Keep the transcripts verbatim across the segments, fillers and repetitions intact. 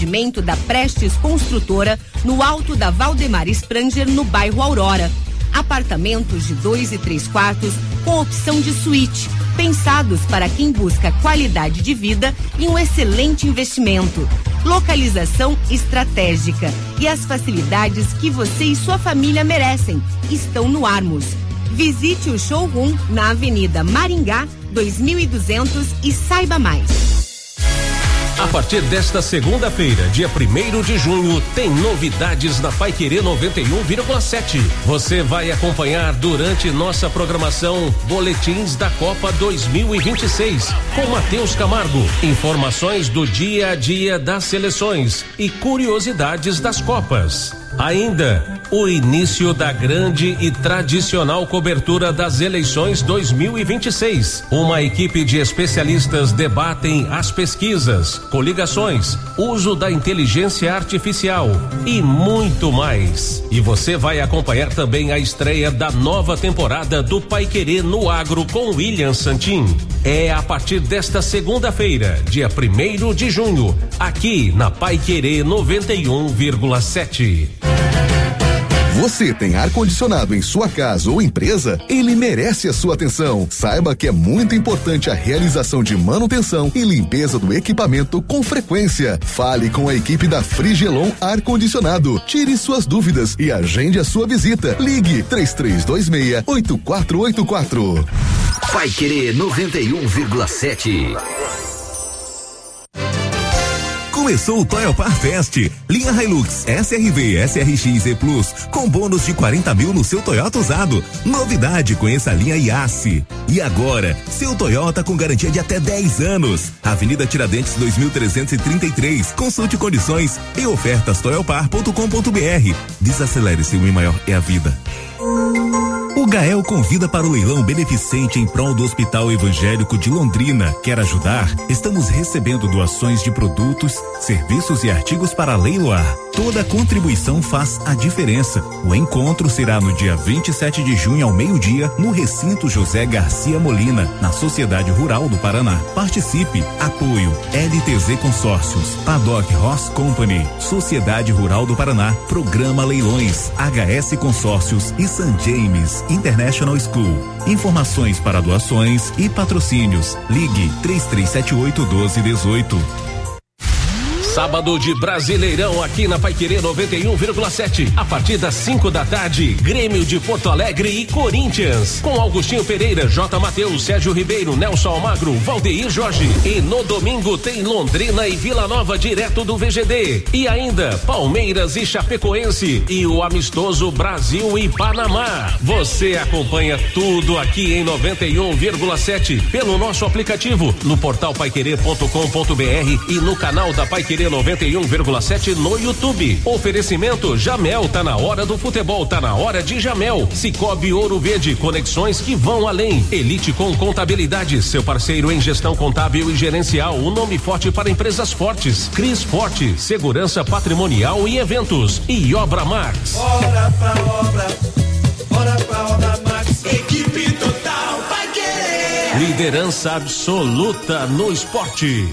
Da Prestes Construtora, no alto da Valdemar Spranger, no bairro Aurora. Apartamentos de dois e três quartos com opção de suíte, pensados para quem busca qualidade de vida e um excelente investimento. Localização estratégica e as facilidades que você e sua família merecem estão no Armos. Visite o showroom na Avenida Maringá, dois mil e duzentos e saiba mais. A partir desta segunda-feira, dia primeiro de junho, tem novidades na Paiquerê noventa e um vírgula sete. Você vai acompanhar durante nossa programação boletins da Copa dois mil e vinte e seis com Matheus Camargo, informações do dia a dia das seleções e curiosidades das Copas. Ainda o início da grande e tradicional cobertura das eleições dois mil e vinte e seis. Uma equipe de especialistas debatem as pesquisas, coligações, uso da inteligência artificial e muito mais. E você vai acompanhar também a estreia da nova temporada do Paiquerê no Agro com William Santin. É a partir desta segunda-feira, dia primeiro de junho, aqui na Paiquerê noventa e um vírgula sete. Você tem ar-condicionado em sua casa ou empresa? Ele merece a sua atenção. Saiba que é muito importante a realização de manutenção e limpeza do equipamento com frequência. Fale com a equipe da Frigelon Ar-Condicionado. Tire suas dúvidas e agende a sua visita. Ligue três três dois seis, oito quatro oito quatro. Paiquerê noventa e um vírgula sete. Começou o Toyopar Fest. Linha Hilux, S R V, S R X e Plus, com bônus de quarenta mil no seu Toyota usado. Novidade, conheça a linha Yasse. E agora, seu Toyota com garantia de até dez anos. Avenida Tiradentes dois mil trezentos e trinta e três. Consulte condições e ofertas toyopar ponto com ponto b r. Desacelere, seu I maior é a vida. O Gael convida para o leilão beneficente em prol do Hospital Evangélico de Londrina. Quer ajudar? Estamos recebendo doações de produtos, serviços e artigos para leiloar. Toda contribuição faz a diferença. O encontro será no dia vinte e sete de junho ao meio-dia no recinto José Garcia Molina, na Sociedade Rural do Paraná. Participe. Apoio L T Z Consórcios, Paddock Horse Company, Sociedade Rural do Paraná, Programa Leilões, H S Consórcios e San James International School. Informações para doações e patrocínios. Ligue três três sete oito, um dois um oito. Sábado de Brasileirão aqui na Paiquerê noventa e um vírgula sete. A partir das cinco da tarde, Grêmio de Porto Alegre e Corinthians. Com Augustinho Pereira, J. Mateus, Sérgio Ribeiro, Nelson Almagro, Valdeir Jorge. E no domingo tem Londrina e Vila Nova direto do V G D. E ainda Palmeiras e Chapecoense. E o amistoso Brasil e Panamá. Você acompanha tudo aqui em noventa e um vírgula sete pelo nosso aplicativo, no portal paiquerê ponto com ponto b r e no canal da Paiquerê noventa e um vírgula sete no YouTube. Oferecimento Jamel, tá na hora do futebol, tá na hora de Jamel. Cicobi Ouro Verde, conexões que vão além. Elite com Contabilidade, seu parceiro em gestão contábil e gerencial, um nome forte para empresas fortes. Cris Forte, segurança patrimonial e eventos. E Obra Max. Bora pra obra, bora pra Obra Max. Equipe total vai querer. Liderança absoluta no esporte.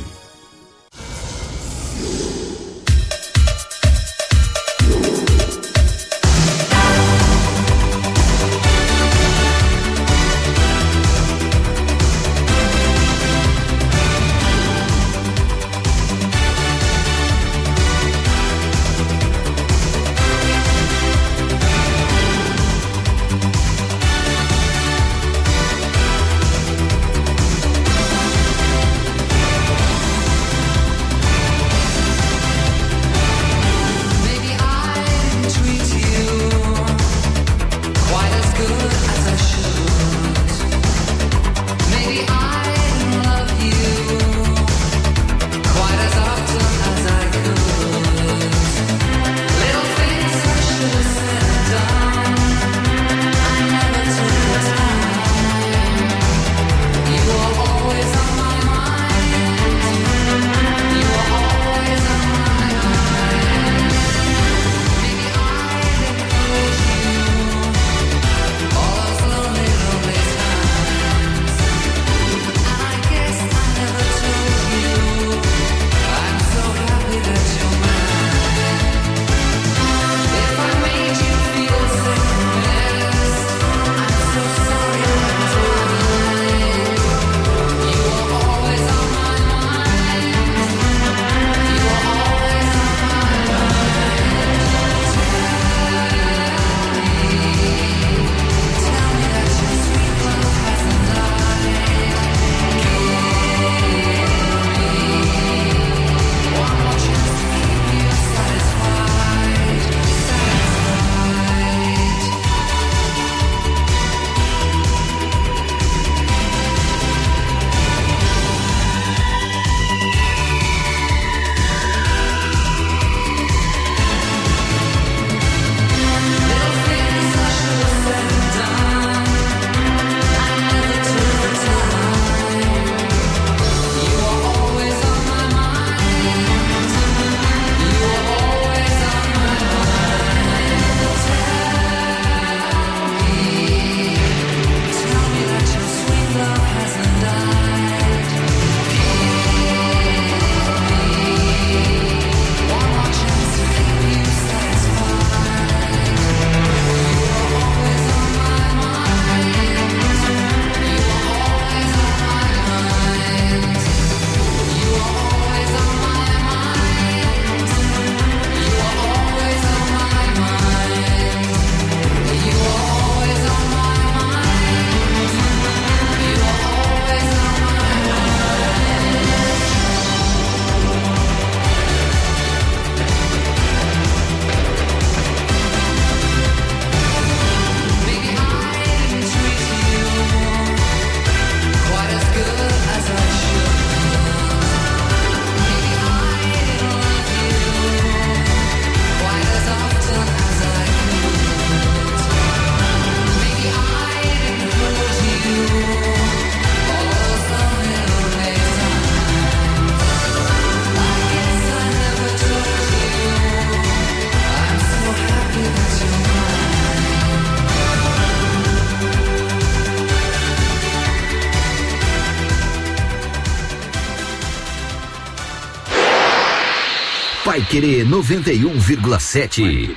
Paiquerê noventa e um vírgula sete.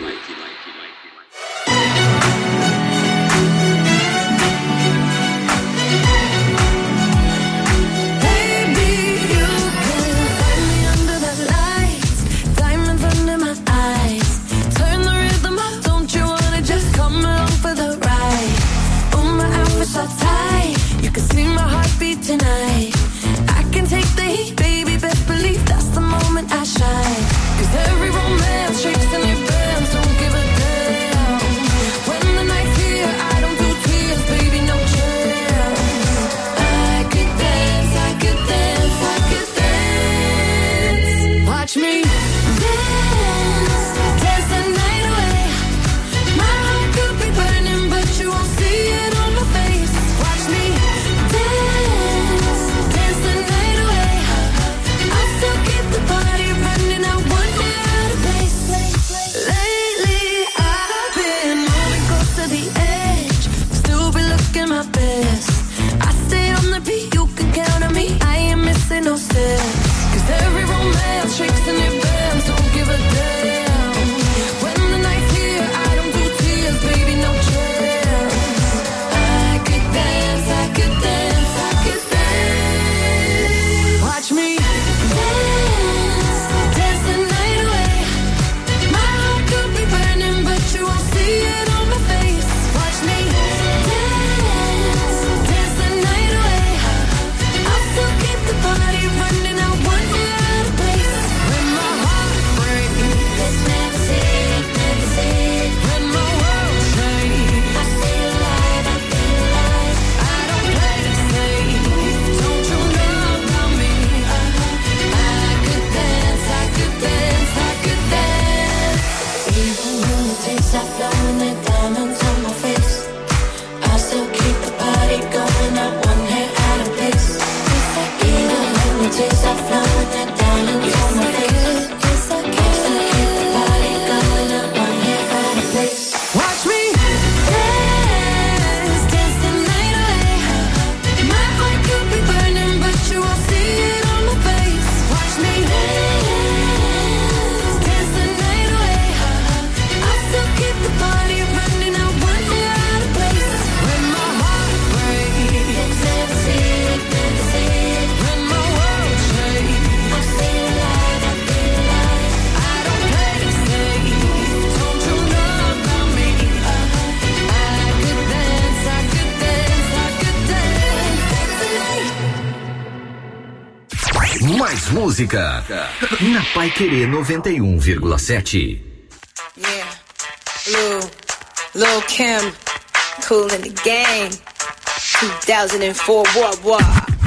Tonight, I can take the heat, baby. Best believe that's the moment I shine. 'Cause every romance shakes in your bands, don't give a damn. When the night's here, I don't do tears, baby, no chance. I could dance, I could dance, I could dance. Watch me dance, dance the night away. My heart could be burning, but you won't see it on my face. Watch me dance, dance the night away. I'll still keep the party running, I won't get out of place. Lately I've been moving close to the edge, still be looking my best. I stay on the beat, you can count on me, I ain't missing no steps. 'Cause every romance shakes in your bands, don't give a damn. When the night's here, I don't do tears, baby, no chance. I could dance, I could dance, I could dance. Watch me dance, dance the night away. My heart could be burning, but you won't see it on my face. Watch me dance, dance the night away. I'll still keep the party running, I won't get out of place. When my heart breaks, let's never see it, never see it. When my world shakes, I feel alive, I feel alive. I don't play it safe, don't you know about me? Uh-huh. I could dance, I could dance, I could dance. Even when the tears are flowing, the diamonds on my face, I still keep the party going, I won't get out of place. Even when the tears are flowing, the diamonds on my face, I still keep the party going, I won't get out of place. Watch me dance, dance the night away. My heart could be burning, but you won't see it on my face. Watch me dance, dance the night away. I'll still keep the party running, I won't get out of place. When my heart breaks, never see it, never see it. When my world shakes, I feel alive, I feel alive. I don't play it safe, don't you know about me? Uh-huh. I could dance, I could dance, I could dance. Mais música na Paiquerê noventa e um vírgula sete. Yeah, Lil, Lil Kim, cool in the game. two thousand four, what, what?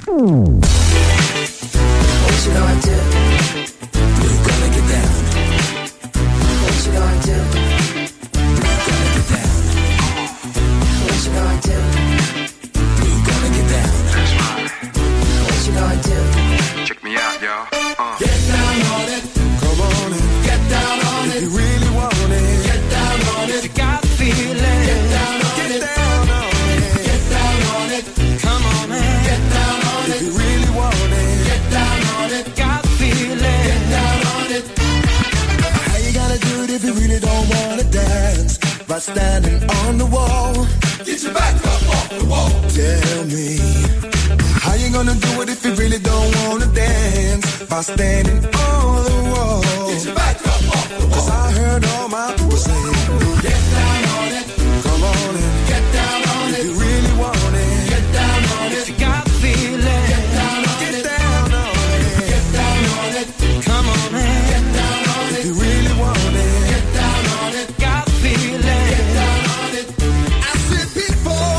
What you gonna do? You gonna get down. What you gonna do? You gonna get down. What you gonna do? You gonna get down. What you gonna do? Check me out, y'all. Uh. Get down on it. Come on in. Get down on it. If you really want it. Get down on it. You got the feeling. Get down on Get it. down on it. Get down on it. Come on, man. Get down on If it. you really want it. Get down on it. Got the feeling. Get down on it. How you gonna do it if you really don't wanna dance? By standing on the wall. Get your back up off the wall. Tell me, how you gonna do it if you really don't wanna dance? By standing on the wall. Get your back up off the wall. 'Cause I heard all my people say, Get down on it. come on in. Get down on If it. you really want it, Get down on it. You got the feeling. Get down on get it. down on it. Get down on it. Come on, man. Get down on If it. you really want it, Get down on it. Got the feeling. Get down on it. I said, people,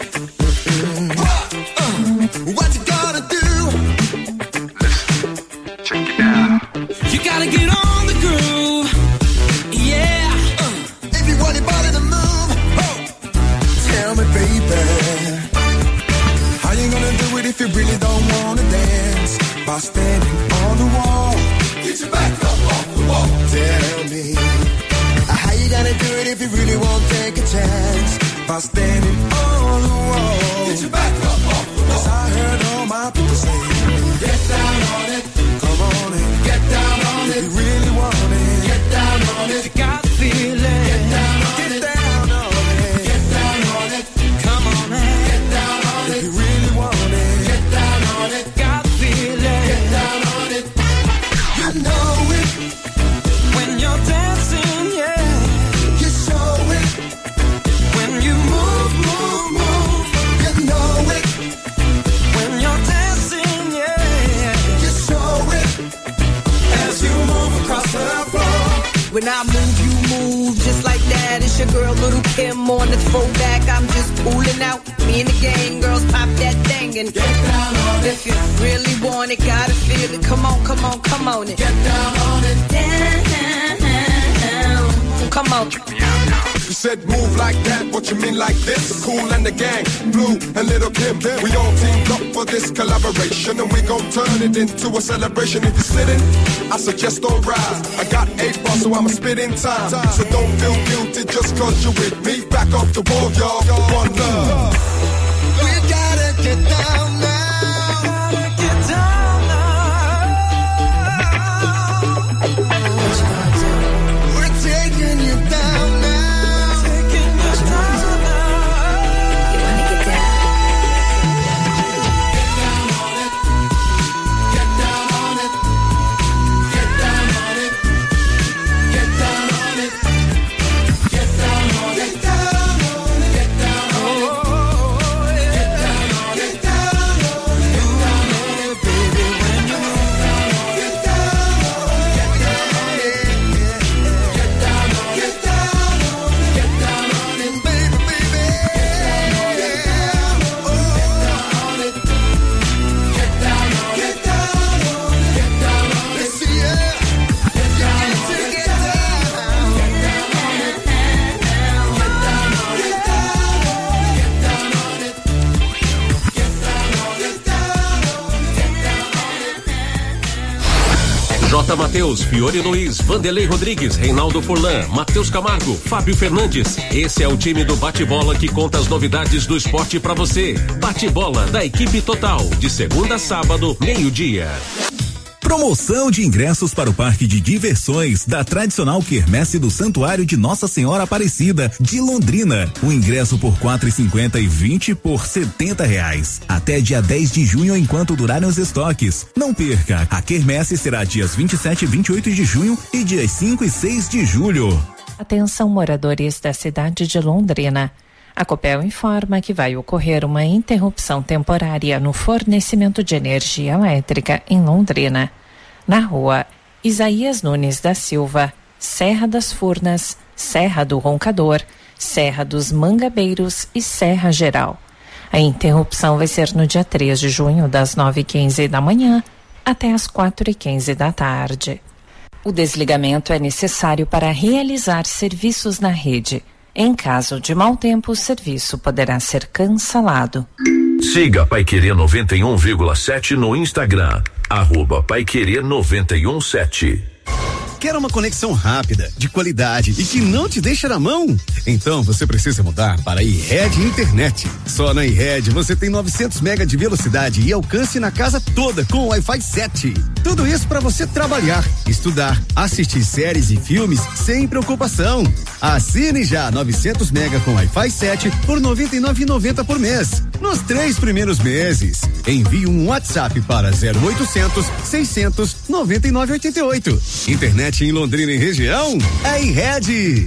what you gonna do? Check it out. You gotta get on the groove. Yeah. If you want your body to move, oh, tell me, baby, how you gonna do it if you really don't wanna dance? By standing on the wall. Get your back up off the wall. Tell me, how you gonna do it if you really won't take a chance? By standing on the wall. Get your back up off the wall. 'Cause I heard all my people say, Get down on it. come on in. Get down on If it. you really want on it. You got the feeling. Get down on it. Get down on it. Get down on it. Come on and get down on it. If you really want it. Get down on it. Got the feeling. Get down on it. You know it. When you're dancing, yeah. You show it. When you move, move, move. You know it. When you're dancing, yeah. You show it. As you move across the floor. When I move, you move just like that. It's your girl, Little Kim, on the throwback. I'm just cooling out. Me and the gang, girls pop that thing and get down on it. If you really want it, gotta feel it. Come on, come on, come on it. Get down on it. Down. Come on. You said move like that, what you mean like this? Cool and the gang, Blue and Little Kim. We all teamed up for this collaboration, and we gon' turn it into a celebration. If you're sitting, I suggest don't rise. I got eight bars, so I'ma spit in time. So don't feel guilty just cause you're with me. Back off the wall, y'all. One love. We gotta get down now. Gotta get down now. We're taking you down now. J. Matheus, Fiore Luiz, Vanderlei Rodrigues, Reinaldo Furlan, Matheus Camargo, Fábio Fernandes. Esse é o time do Bate-Bola que conta as novidades do esporte pra você. Bate-Bola da equipe total, de segunda a sábado, meio-dia. Promoção de ingressos para o Parque de Diversões da tradicional quermesse do Santuário de Nossa Senhora Aparecida de Londrina. O ingresso por quatro e cinquenta e vinte por setenta reais. Até dia dez de junho enquanto durarem os estoques. Não perca, a quermesse será dias vinte e sete e vinte e oito de junho e dias cinco e seis de julho. Atenção, moradores da cidade de Londrina. A Copel informa que vai ocorrer uma interrupção temporária no fornecimento de energia elétrica em Londrina, na rua Isaías Nunes da Silva, Serra das Furnas, Serra do Roncador, Serra dos Mangabeiros e Serra Geral. A interrupção vai ser no dia três de junho, das nove e quinze da manhã até as quatro e quinze da tarde. O desligamento é necessário para realizar serviços na rede. Em caso de mau tempo, o serviço poderá ser cancelado. Siga Paiquerê noventa e um vírgula sete no Instagram, arroba Paiquerê noventa e um sete. Quer uma conexão rápida, de qualidade e que não te deixa na mão? Então você precisa mudar para a iRed Internet. Só na iRed você tem novecentos mega de velocidade e alcance na casa toda com o Wi-Fi sete. Tudo isso para você trabalhar, estudar, assistir séries e filmes sem preocupação. Assine já novecentos mega com Wi-Fi sete por noventa e nove reais e noventa centavos por mês. Nos três primeiros meses. Envie um WhatsApp para zero oitocentos, seiscentos, noventa e nove oitenta e oito. Internet em Londrina e região, é iRed.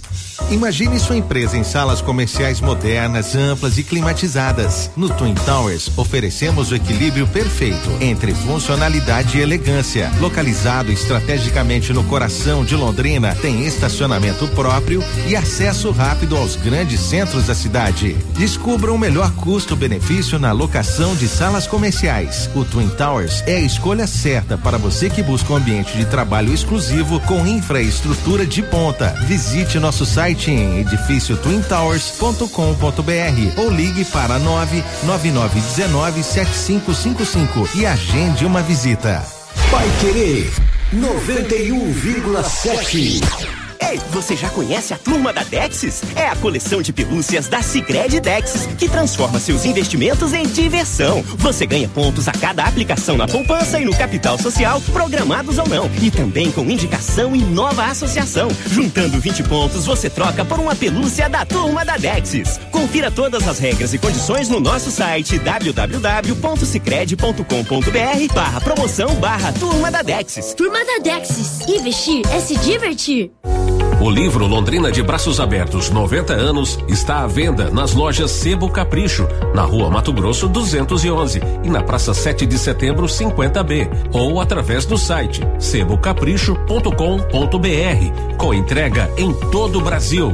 Imagine sua empresa em salas comerciais modernas, amplas e climatizadas. No Twin Towers, oferecemos o equilíbrio perfeito entre funcionalidade e elegância. Localizado estrategicamente no coração de Londrina, tem estacionamento próprio e acesso rápido aos grandes centros da cidade. Descubra o melhor custo-benefício na locação de salas comerciais. O Twin Towers é a escolha certa para você que busca um ambiente de trabalho exclusivo com infraestrutura de ponta. Visite nosso site em edifício twin towers ponto com ponto br ou ligue para nove nove nove um nove sete cinco cinco cinco e agende uma visita. Paiquerê noventa e um vírgula sete. Ei, você já conhece a turma da Dexis? É a coleção de pelúcias da Sicredi Dexis, que transforma seus investimentos em diversão. Você ganha pontos a cada aplicação na poupança e no capital social, programados ou não. E também com indicação e nova associação. Juntando vinte pontos, você troca por uma pelúcia da turma da Dexis. Confira todas as regras e condições no nosso site w w w ponto sicredi ponto com ponto b r barra promoção barra turma da Dexis. Turma da Dexis. Investir é se divertir. O livro Londrina de Braços Abertos noventa anos está à venda nas lojas Sebo Capricho, na Rua Mato Grosso duzentos e onze e na Praça sete de Setembro cinquenta B, ou através do site sebo capricho ponto com ponto b r, com entrega em todo o Brasil.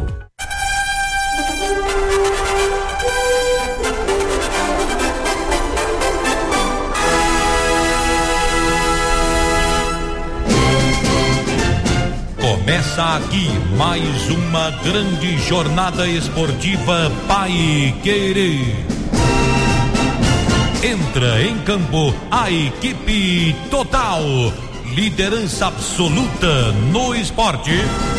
Começa aqui mais uma grande jornada esportiva Pai Querer. Entra em campo a equipe total, liderança absoluta no esporte.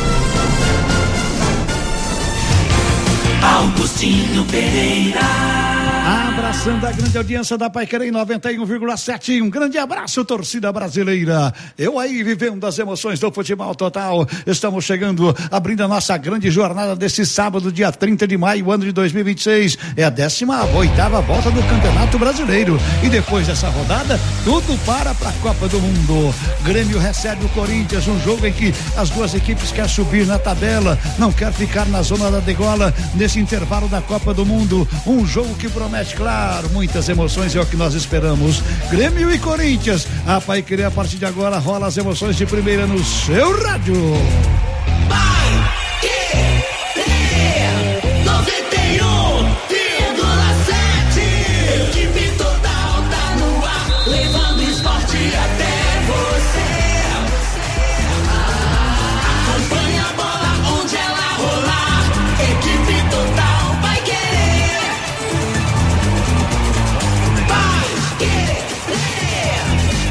Augustinho Pereira. Abraçando a grande audiência da Paiquerê em noventa e um vírgula sete. Um grande abraço, torcida brasileira. Eu aí vivendo as emoções do futebol total. Estamos chegando, abrindo a nossa grande jornada desse sábado, dia trinta de maio, ano de dois mil e vinte e seis. É a décima oitava volta do Campeonato Brasileiro. E depois dessa rodada, tudo para para a Copa do Mundo. Grêmio recebe o Corinthians, um jogo em que as duas equipes querem subir na tabela, não quer ficar na zona da degola nesse intervalo da Copa do Mundo. Um jogo que promete, claro, muitas emoções, é o que nós esperamos. Grêmio e Corinthians. A Paiquerê, a partir de agora, rola as emoções de primeira no seu rádio. noventa e um vírgula sete. Equipe total tá no ar, levando esporte até você. Acompanha a bola onde ela rolar. Equipe total vai querer. Vai querer.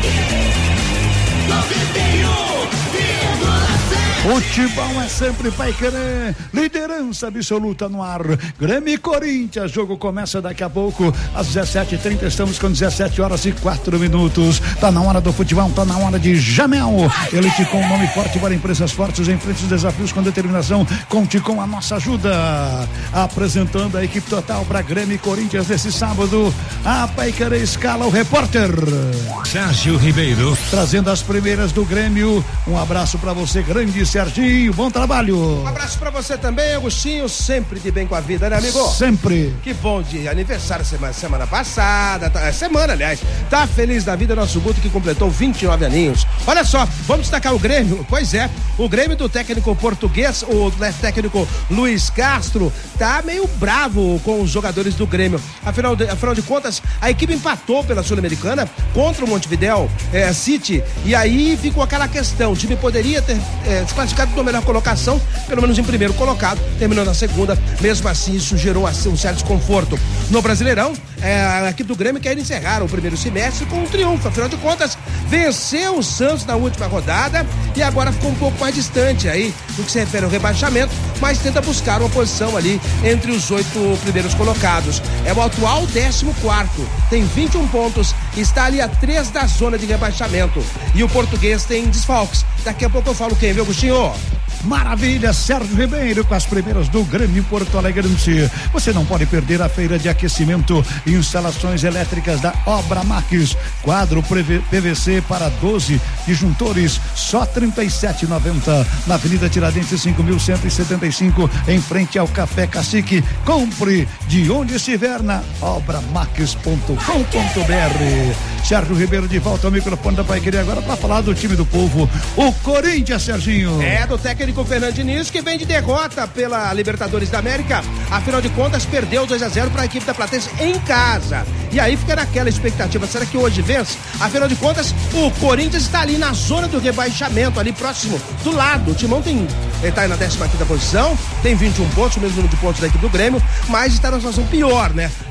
noventa e um vírgula sete. Futebol é sempre Paiquerê, liderança absoluta no ar. Grêmio e Corinthians, jogo começa daqui a pouco às dezessete e trinta, estamos com dezessete horas e quatro minutos. Tá na hora do futebol, tá na hora de Jamel. Elite com um nome forte para empresas fortes, enfrente os desafios com determinação. Conte com a nossa ajuda. Apresentando a equipe total para Grêmio e Corinthians nesse sábado, a Paiquerê escala o repórter Sérgio Ribeiro, trazendo as primeiras do Grêmio. Um abraço para você, grande Serginho, bom trabalho. Um abraço pra você também, Agostinho, sempre de bem com a vida, né, amigo? Sempre. Que bom, de aniversário semana, semana passada, tá, semana, aliás, tá feliz da vida nosso Guto, que completou vinte e nove aninhos. Olha só, vamos destacar o Grêmio, pois é, o Grêmio do técnico português, o técnico Luiz Castro, tá meio bravo com os jogadores do Grêmio, afinal de, afinal de contas, a equipe empatou pela Sul-Americana contra o Montevidéu é, City, e aí ficou aquela questão, o time poderia ter é, classificado na melhor colocação, pelo menos em primeiro colocado, terminou na segunda, mesmo assim isso gerou assim, um certo desconforto. No Brasileirão, é, a equipe do Grêmio quer encerrar o primeiro semestre com um triunfo, afinal de contas, venceu o Santos na última rodada e agora ficou um pouco mais distante aí no que se refere ao rebaixamento, mas tenta buscar uma posição ali entre os oito primeiros colocados. É o atual décimo quarto, tem vinte e um pontos, está ali a três da zona de rebaixamento. E o português tem desfalques. Daqui a pouco eu falo quem, viu, Agostinho? Maravilha, Sérgio Ribeiro com as primeiras do Grêmio Porto Alegre. Você não pode perder a feira de aquecimento e instalações elétricas da Obra Max. Quadro P V C para doze disjuntores, só trinta e sete reais e noventa centavos na Avenida Tiradentes cinco mil cento e setenta e cinco, em frente ao Café Cacique. Compre de onde estiver na obra max ponto com ponto b r. Sérgio Ribeiro de volta ao microfone da Paiquerê agora para falar do time do povo, o Corinthians, Serginho. É, do técnico Fernando Diniz, que vem de derrota pela Libertadores da América. Afinal de contas, perdeu dois a zero para a equipe da Platense em casa. E aí fica naquela expectativa, será que hoje vence? Afinal de contas, o Corinthians está ali na zona do rebaixamento, ali próximo, do lado. O Timão tem, ele tá aí na décima quinta posição, tem vinte e um pontos, o mesmo número de pontos da equipe do Grêmio, mas está numa situação pior, né?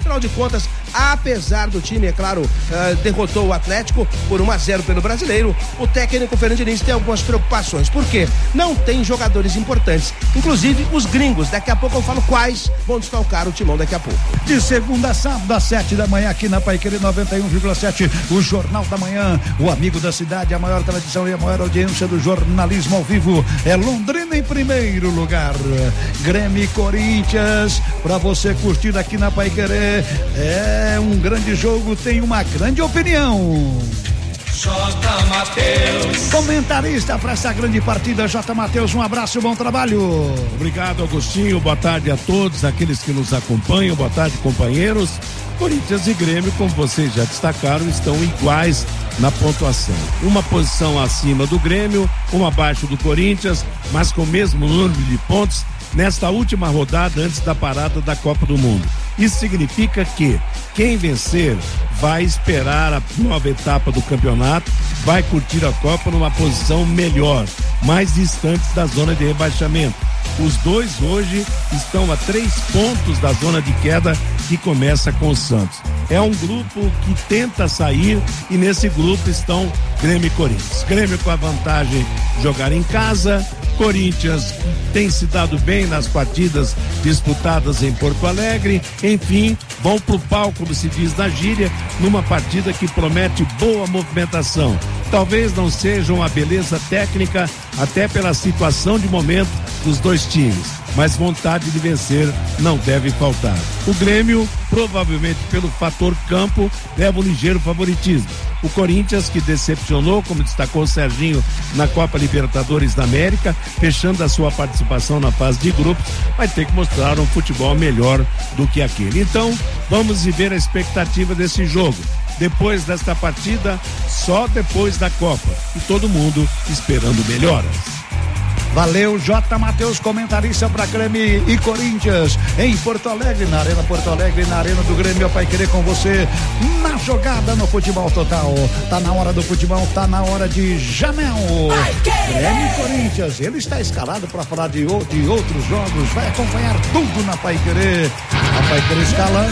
Afinal de contas, apesar do time, é claro, uh, derrotou o Atlético por um a zero pelo Brasileiro, o técnico Fernando Diniz tem algumas preocupações. Por quê? Não tem jogadores importantes, inclusive os gringos. Daqui a pouco eu falo quais vão desfalcar o timão daqui a pouco. De segunda a sábado, às sete da manhã, aqui na Paiquerê noventa e um vírgula sete, o Jornal da Manhã, o amigo da cidade, a maior tradição e a maior audiência do jornalismo ao vivo é Londrina em primeiro lugar. Grêmio e Corinthians, pra você curtir aqui na Paiquerê, é um grande jogo, tem uma grande opinião. J. Matheus. Comentarista para essa grande partida, J. Matheus, um abraço, bom trabalho. Obrigado, Agostinho, boa tarde a todos aqueles que nos acompanham, boa tarde, companheiros. Corinthians e Grêmio, como vocês já destacaram, estão iguais na pontuação. Uma posição acima do Grêmio, uma abaixo do Corinthians, mas com o mesmo número de pontos nesta última rodada antes da parada da Copa do Mundo. Isso significa que quem vencer vai esperar a nova etapa do campeonato, vai curtir a Copa numa posição melhor, mais distantes da zona de rebaixamento. Os dois hoje estão a três pontos da zona de queda que começa com o Santos. É um grupo que tenta sair e nesse grupo estão Grêmio e Corinthians. Grêmio com a vantagem de jogar em casa, Corinthians tem se dado bem nas partidas disputadas em Porto Alegre, enfim, vão pro palco, como se diz na gíria, numa partida que promete boa movimentação. Talvez não seja uma beleza técnica, até pela situação de momento dos dois times, mas vontade de vencer não deve faltar. O Grêmio, provavelmente pelo fator campo, leva um ligeiro favoritismo. O Corinthians, que decepcionou, como destacou o Serginho, na Copa Libertadores da América, fechando a sua participação na fase de grupos, vai ter que mostrar um futebol melhor do que aquele. Então, vamos viver a expectativa desse jogo. Depois desta partida, só depois da Copa. E todo mundo esperando melhoras. Valeu, J. Matheus, comentarista para Grêmio e Corinthians em Porto Alegre, na Arena Porto Alegre, na Arena do Grêmio. Pai querer com você na jogada no futebol total. Tá na hora do futebol, tá na hora de Jamel. Grêmio e Corinthians, ele está escalado para falar de, de outros jogos. Vai acompanhar tudo na Pai Querer. A Pai Querer escala.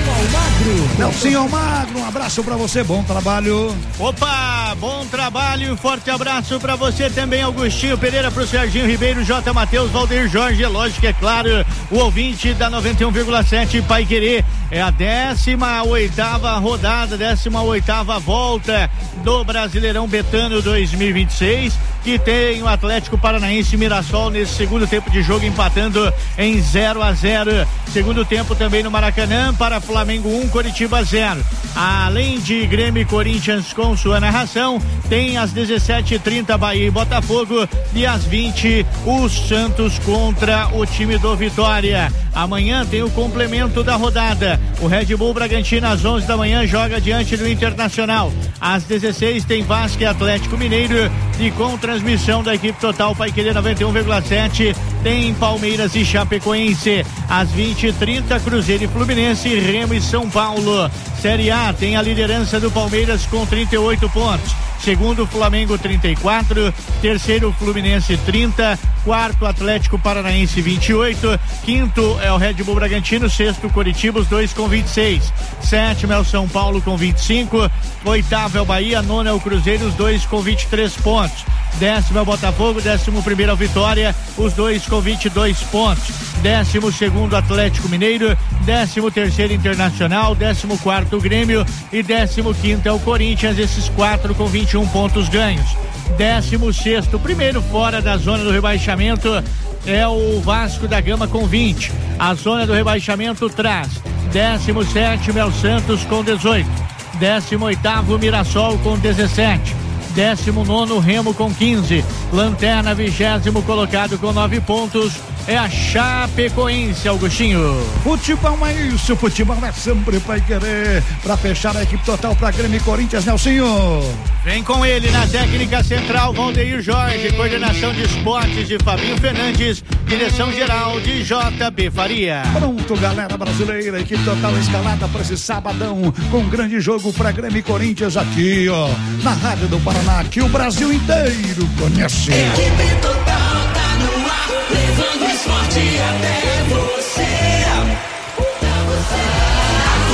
Nelson Almagro, um abraço para você, bom trabalho. Opa, bom trabalho, forte abraço para você também, Augustinho Pereira, pro Serginho Ribeiro, J. Matheus, Valdeir Jorge, é lógico, é claro, o ouvinte da noventa e um vírgula sete Pai Querer. É a décima oitava rodada, décima oitava volta do Brasileirão Betano dois mil e vinte e seis, que tem o Atlético Paranaense e Mirassol nesse segundo tempo de jogo empatando em zero a zero. Segundo tempo também no Maracanã para Flamengo um, Coritiba zero. Além de Grêmio e Corinthians com sua narração, tem às dezessete e trinta Bahia e Botafogo e às vinte o Santos contra o time do Vitória. Amanhã tem o complemento da rodada. O Red Bull Bragantino às onze da manhã joga diante do Internacional. Às dezesseis tem Vasco e Atlético Mineiro e com transmissão da equipe total Pai Querer noventa e um vírgula sete tem Palmeiras e Chapecoense. Às vinte e trinta Cruzeiro e Fluminense, Remo e São Paulo. Série A tem a liderança do Palmeiras com trinta e oito pontos. Segundo, Flamengo trinta e quatro, terceiro Fluminense trinta, quarto Atlético Paranaense vinte e oito, quinto é o Red Bull Bragantino, sexto Coritiba, os dois com vinte e seis, sétimo é o São Paulo com vinte e cinco, oitavo é o Bahia, nono é o Cruzeiro, os dois com vinte e três pontos. Décimo é o Botafogo, décimo primeiro é o Vitória, os dois com vinte e dois pontos. Décimo segundo Atlético Mineiro, décimo terceiro Internacional, décimo quarto Grêmio e décimo quinto é o Corinthians, esses quatro com vinte e um pontos ganhos. Décimo sexto, primeiro fora da zona do rebaixamento, é o Vasco da Gama com vinte. A zona do rebaixamento traz décimo sétimo é o Santos com dezoito. Décimo oitavo Mirassol com dezessete. Décimo nono Remo com quinze. Lanterna vigésimo colocado com nove pontos é a Chapecoense, Augustinho. Futebol é isso, futebol é sempre Pai Querer. Pra fechar a equipe total pra Grêmio e Corinthians, Nelsinho. Vem com ele na técnica central, Valdeir Jorge, coordenação de esportes de Fabinho Fernandes, direção geral de J B Faria. Pronto, galera brasileira, equipe total escalada para esse sabadão, com um grande jogo pra Grêmio e Corinthians aqui, ó, na Rádio do Paraná, que o Brasil inteiro conhece. Equipe total tá no ar, levando o esporte até você.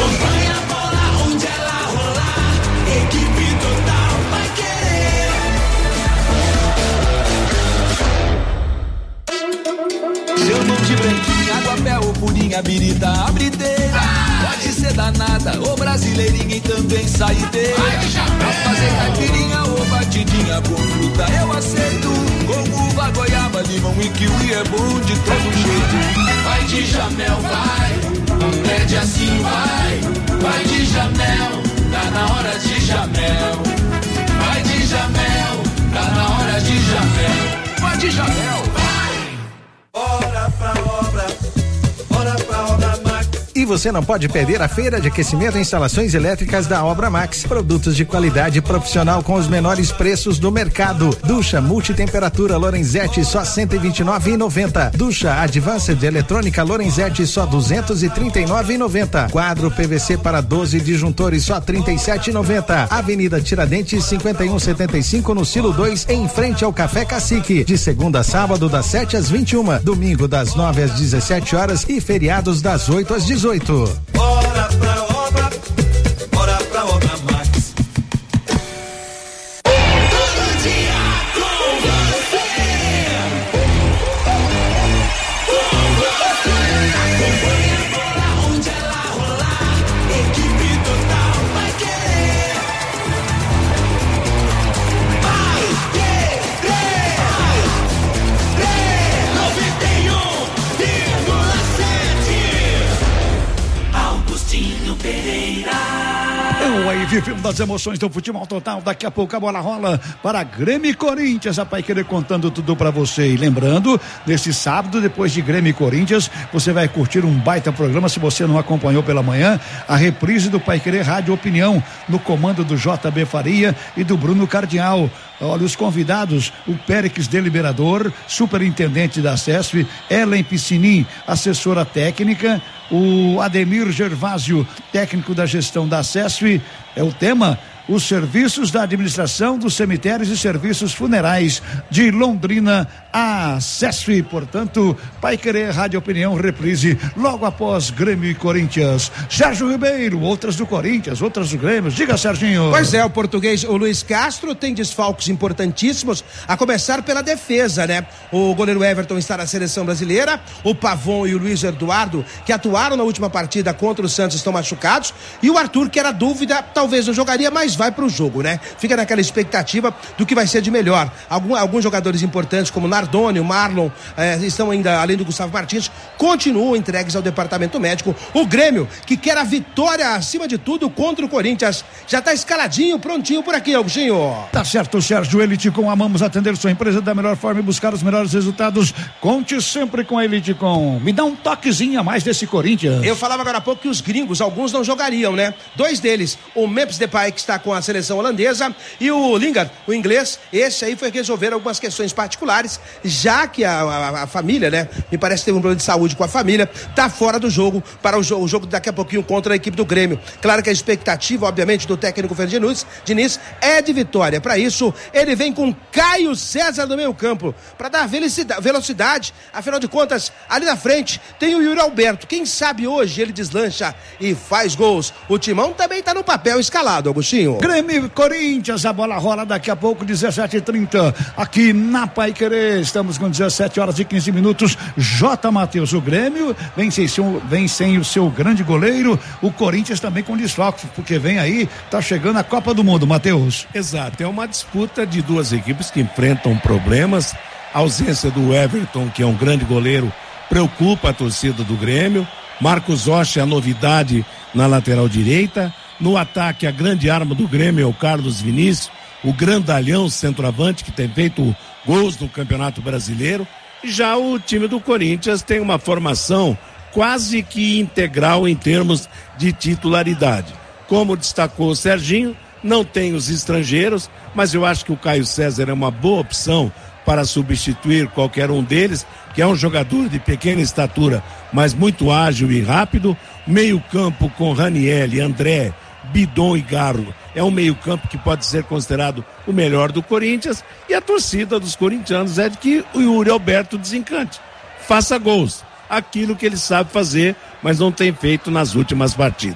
a birita, a briteira. Pode ser danada, ou brasileirinha e também saideira. Pra fazer caipirinha ou batidinha com fruta eu aceito. Com uva, goiaba, limão e kiwi é bom de todo jeito. Vai de Jamel, vai, pede assim, vai. Vai de Jamel, tá na hora de Jamel. Vai de Jamel, tá na hora de Jamel. Vai de Jamel, vai. Bora pra obra, bora pra obra Max. E você não pode perder a feira de aquecimento e instalações elétricas da Obra Max. Produtos de qualidade profissional com os menores preços do mercado. Ducha multitemperatura Lorenzetti só cento e vinte e nove reais e noventa centavos. Ducha Advanced eletrônica Lorenzetti só duzentos e trinta e nove reais e noventa centavos. Quadro P V C para doze disjuntores só trinta e sete reais e noventa centavos. Avenida Tiradentes cinquenta e um setenta e cinco no Silo dois, em frente ao Café Cacique. De segunda a sábado das sete às vinte e uma, domingo das nove às dezessete horas e feriados das oito às dezoito. Bora pra obra, bora pra obra Max. Todo dia com você, com você. Acompanha a bola onde ela rolar. Equipe total vai querer, vai querer. noventa e um vírgula sete. Augustinho Pereira. Eu aí vivendo das emoções do futebol total. Daqui a pouco a bola rola para Grêmio e Corinthians. A Paiquerê contando tudo para você. E lembrando, nesse sábado, depois de Grêmio e Corinthians, você vai curtir um baita programa. Se você não acompanhou pela manhã, a reprise do Paiquerê Rádio Opinião, no comando do J B Faria e do Bruno Cardial. Olha, os convidados, o Périx Deliberador, superintendente da SESF, Ellen Piscinin, assessora técnica, o Ademir Gervásio, técnico da gestão da SESF. É o tema: os serviços da administração dos cemitérios e serviços funerais de Londrina, a SESF. Portanto, Paiquerê Rádio Opinião, reprise logo após Grêmio e Corinthians. Sérgio Ribeiro, outras do Corinthians, outras do Grêmio. Diga, Serginho. Pois é, o português, o Luiz Castro, tem desfalques importantíssimos, a começar pela defesa, né? O goleiro Everton está na seleção brasileira, o Pavon e o Luiz Eduardo, que atuaram na última partida contra o Santos, estão machucados, e o Arthur, que era dúvida, talvez não jogaria, mas vai pro jogo, né? Fica naquela expectativa do que vai ser de melhor. Algum, alguns jogadores importantes, como Nardoni, o Marlon, eh, estão ainda, além do Gustavo Martins, continuam entregues ao departamento médico. O Grêmio, que quer a vitória acima de tudo contra o Corinthians, já tá escaladinho, prontinho por aqui, Augustinho. Tá certo, Sérgio. Eliticom, amamos atender sua empresa da melhor forma e buscar os melhores resultados. Conte sempre com a Eliticom. Me dá um toquezinho a mais desse Corinthians. Eu falava agora há pouco que os gringos, alguns não jogariam, né? Dois deles, o Memphis Depay, que está com a seleção holandesa, e o Lingard, o inglês, esse aí foi resolver algumas questões particulares, já que a, a, a família, né, me parece que teve um problema de saúde com a família, tá fora do jogo para o jogo, o jogo daqui a pouquinho contra a equipe do Grêmio. Claro que a expectativa, obviamente, do técnico Fernando Diniz é de vitória. Para isso, ele vem com Caio César no meio campo, para dar velocidade, velocidade, afinal de contas, ali na frente tem o Yuri Alberto, quem sabe hoje ele deslancha e faz gols. O Timão também tá no papel escalado, Augustinho. Grêmio e Corinthians, a bola rola daqui a pouco, dezessete e trinta, aqui na Paiquerê. Estamos com dezessete horas e quinze minutos. J. Matheus, o Grêmio vem sem, seu, vem sem o seu grande goleiro, o Corinthians também com desfalque, porque vem aí, tá chegando a Copa do Mundo, Matheus. Exato, é uma disputa de duas equipes que enfrentam problemas. A ausência do Everton, que é um grande goleiro, preocupa a torcida do Grêmio. Marcos Rocha é a novidade na lateral direita. No ataque, a grande arma do Grêmio é o Carlos Vinícius, o grandalhão centroavante que tem feito gols no Campeonato Brasileiro. Já o time do Corinthians tem uma formação quase que integral em termos de titularidade. Como destacou o Serginho, não tem os estrangeiros, mas eu acho que o Caio César é uma boa opção para substituir qualquer um deles, que é um jogador de pequena estatura, mas muito ágil e rápido. Meio campo com Ranieri, André, Bidon e Garro. É um meio campo que pode ser considerado o melhor do Corinthians, e a torcida dos corintianos é de que o Yuri Alberto desencante, faça gols, aquilo que ele sabe fazer, mas não tem feito nas últimas partidas.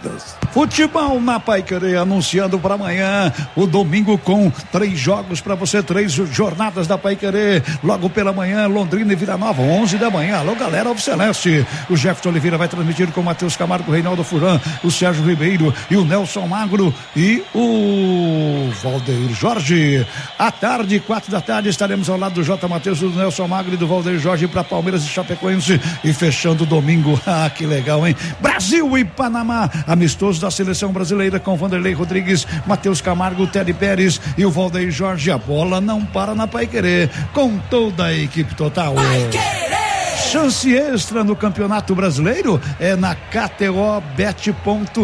Futebol na Paiquerê, anunciando para amanhã o domingo com três jogos para você, três jornadas da Paiquerê. Logo pela manhã, Londrina e Vila Nova, onze da manhã. Alô, galera, Alvo Celeste. O Jefferson Oliveira vai transmitir com o Matheus Camargo, o Reinaldo Furlan, o Sérgio Ribeiro e o Nelson Magro e o Valdeir Jorge. À tarde, quatro da tarde, estaremos ao lado do J. Matheus, do Nelson Magro e do Valdeir Jorge para Palmeiras e Chapecoense. E fechando o domingo, ah, que legal, hein? Brasil e Panamá, amistoso da seleção brasileira com Vanderlei Rodrigues, Matheus Camargo, Teddy Pérez e o Valdeir Jorge. A bola não para na Paiquerê, com toda a equipe total. Chance extra no Campeonato Brasileiro é na K T O bet ponto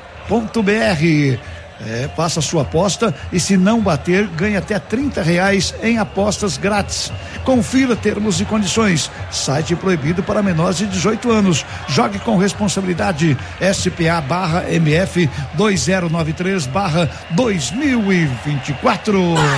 B R. É, faça sua aposta e se não bater, ganha até trinta reais em apostas grátis. Confira termos e condições. Site proibido para menores de dezoito anos. Jogue com responsabilidade. S P A barra M F dois zero nove três barra dois mil e vinte e quatro.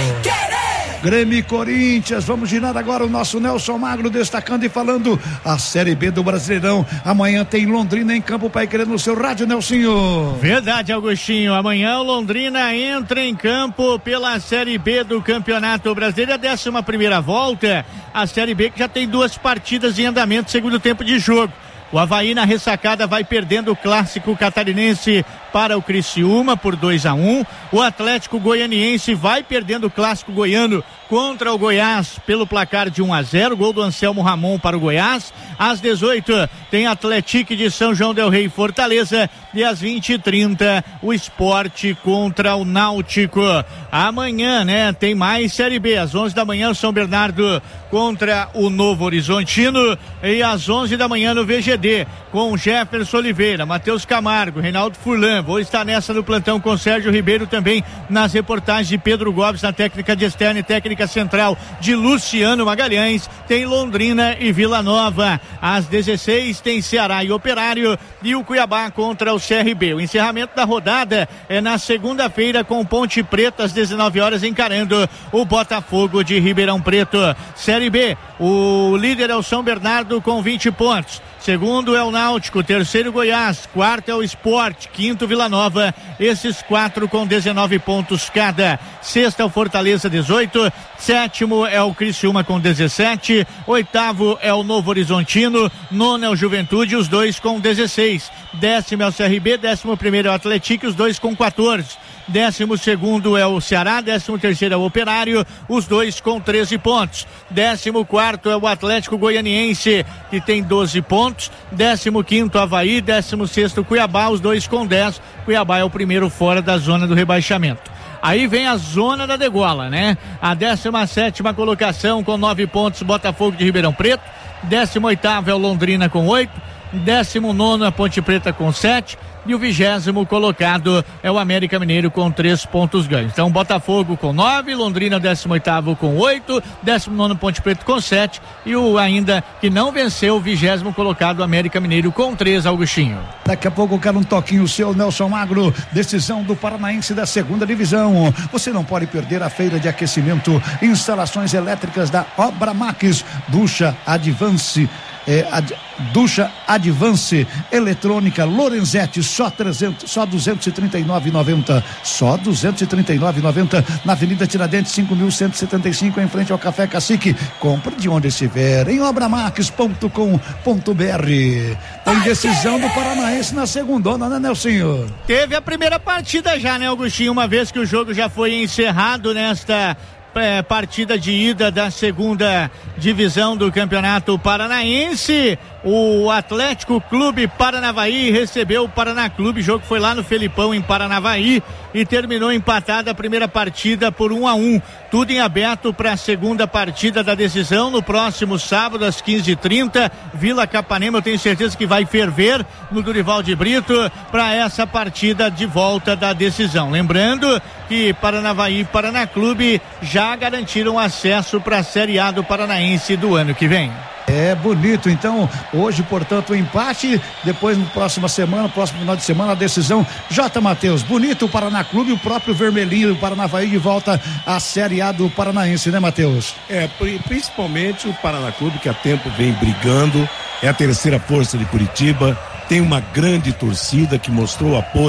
Grêmio e Corinthians, vamos girar agora o nosso Nelson Magro destacando e falando a Série B do Brasileirão. Amanhã tem Londrina em campo para querer no seu rádio, Nelsinho. Verdade, Augustinho. Amanhã o Londrina entra em campo pela Série B do Campeonato Brasileiro, a décima primeira volta. A Série B que já tem duas partidas em andamento, segundo tempo de jogo. O Avaí na ressacada vai perdendo o clássico catarinense para o Criciúma por dois a um. O Atlético Goianiense vai perdendo o clássico goiano contra o Goiás pelo placar de um a zero. Gol do Anselmo Ramon para o Goiás. Às dezoito tem Atlético de São João del Rei Fortaleza. E às vinte e trinta o Sport contra o Náutico. Amanhã, né, tem mais Série B. Às onze da manhã o São Bernardo contra o Novo Horizontino. E às onze da manhã no V G D com Jefferson Oliveira, Matheus Camargo, Reinaldo Furlan. Vou estar nessa no plantão com Sérgio Ribeiro, também nas reportagens de Pedro Gomes, na técnica de externa e técnica central de Luciano Magalhães. Tem Londrina e Vila Nova. Às dezesseis tem Ceará e Operário e o Cuiabá contra o C R B. O encerramento da rodada é na segunda-feira com Ponte Preta às dezenove horas encarando o Botafogo de Ribeirão Preto. Série B, o líder é o São Bernardo com vinte pontos. Segundo é o Náutico, terceiro Goiás, quarto é o Sport, quinto Vila Nova, esses quatro com dezenove pontos cada. Sexto é o Fortaleza, dezoito, sétimo é o Criciúma com dezessete, oitavo é o Novo Horizontino, nono é o Juventude, os dois com dezesseis, décimo é o C R B, décimo primeiro é o Atlético, os dois com quatorze. Décimo segundo é o Ceará, décimo terceiro é o Operário, os dois com treze pontos. Décimo quarto é o Atlético Goianiense, que tem doze pontos. Décimo quinto Avaí, décimo sexto Cuiabá, os dois com dez. Cuiabá é o primeiro fora da zona do rebaixamento. Aí vem a zona da degola, né? A décima sétima colocação com nove pontos, Botafogo de Ribeirão Preto. Décimo oitavo é o Londrina com oito. Décimo nono é a Ponte Preta com sete. E o vigésimo colocado é o América Mineiro com três pontos ganhos. Então, Botafogo com nove, Londrina décimo oitavo com oito, décimo nono Ponte Preta com sete e o ainda que não venceu o vigésimo colocado América Mineiro com três, Augustinho. Daqui a pouco eu quero um toquinho seu, Nelson Magro, decisão do Paranaense da segunda divisão. Você não pode perder a feira de aquecimento, instalações elétricas da Obra Max, Ducha Advance. É, ad, Ducha Advance, eletrônica Lorenzetti, só trezentos, só duzentos e trinta e nove reais e noventa centavos, só duzentos e trinta e nove reais e noventa centavos, na Avenida Tiradentes cinco mil cento e setenta e cinco, em frente ao Café Cacique. Compre de onde estiver em obramax ponto com ponto b r. Tem decisão do Paranaense na segundona, né, Nelsinho? Teve a primeira partida já, né, Augustinho, uma vez que o jogo já foi encerrado nesta É, partida de ida da segunda divisão do Campeonato Paranaense. O Atlético Clube Paranavaí recebeu o Paraná Clube. O jogo foi lá no Felipão, em Paranavaí, e terminou empatada a primeira partida por um a um. Tudo em aberto para a segunda partida da decisão no próximo sábado às quinze e trinta. Vila Capanema, eu tenho certeza que vai ferver no Durival de Brito para essa partida de volta da decisão. Lembrando que Paranavaí e Paraná Clube já garantiram acesso para a Série A do Paranaense do ano que vem. É bonito, então hoje, portanto, o empate, depois na próxima semana, próximo final de semana, a decisão. J. Matheus, bonito o Paraná Clube, o próprio Vermelhinho do Paranavaí de volta à Série A do Paranaense, né, Matheus? É, principalmente o Paraná Clube, que há tempo vem brigando, é a terceira força de Curitiba, tem uma grande torcida que mostrou apoio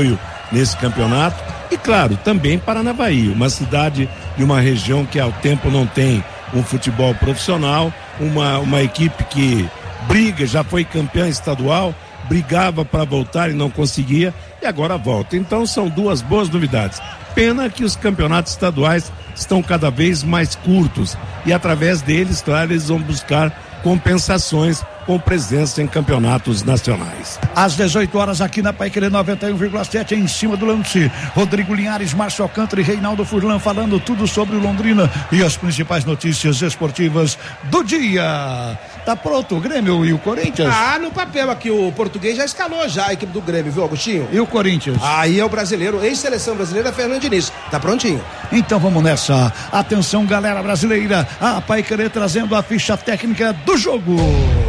nesse campeonato. E claro, também Paranavaí, uma cidade de uma região que há tempo não tem um futebol profissional, uma, uma equipe que briga, já foi campeã estadual, brigava para voltar e não conseguia, e agora volta. Então são duas boas novidades. Pena que os campeonatos estaduais estão cada vez mais curtos e através deles, claro, eles vão buscar compensações com presença em campeonatos nacionais. Às dezoito horas aqui na Paiquerê noventa e um vírgula sete, em cima do lance, Rodrigo Linhares, Márcio Alcântara e Reinaldo Furlan falando tudo sobre o Londrina e as principais notícias esportivas do dia. Tá pronto o Grêmio e o Corinthians? Ah, no papel aqui, o português já escalou já a equipe do Grêmio, viu, Agostinho? E o Corinthians? Aí é o brasileiro, ex-seleção brasileira, Fernando Diniz. Tá prontinho. Então vamos nessa. Atenção, galera brasileira. A Paiquerê trazendo a ficha técnica do jogo.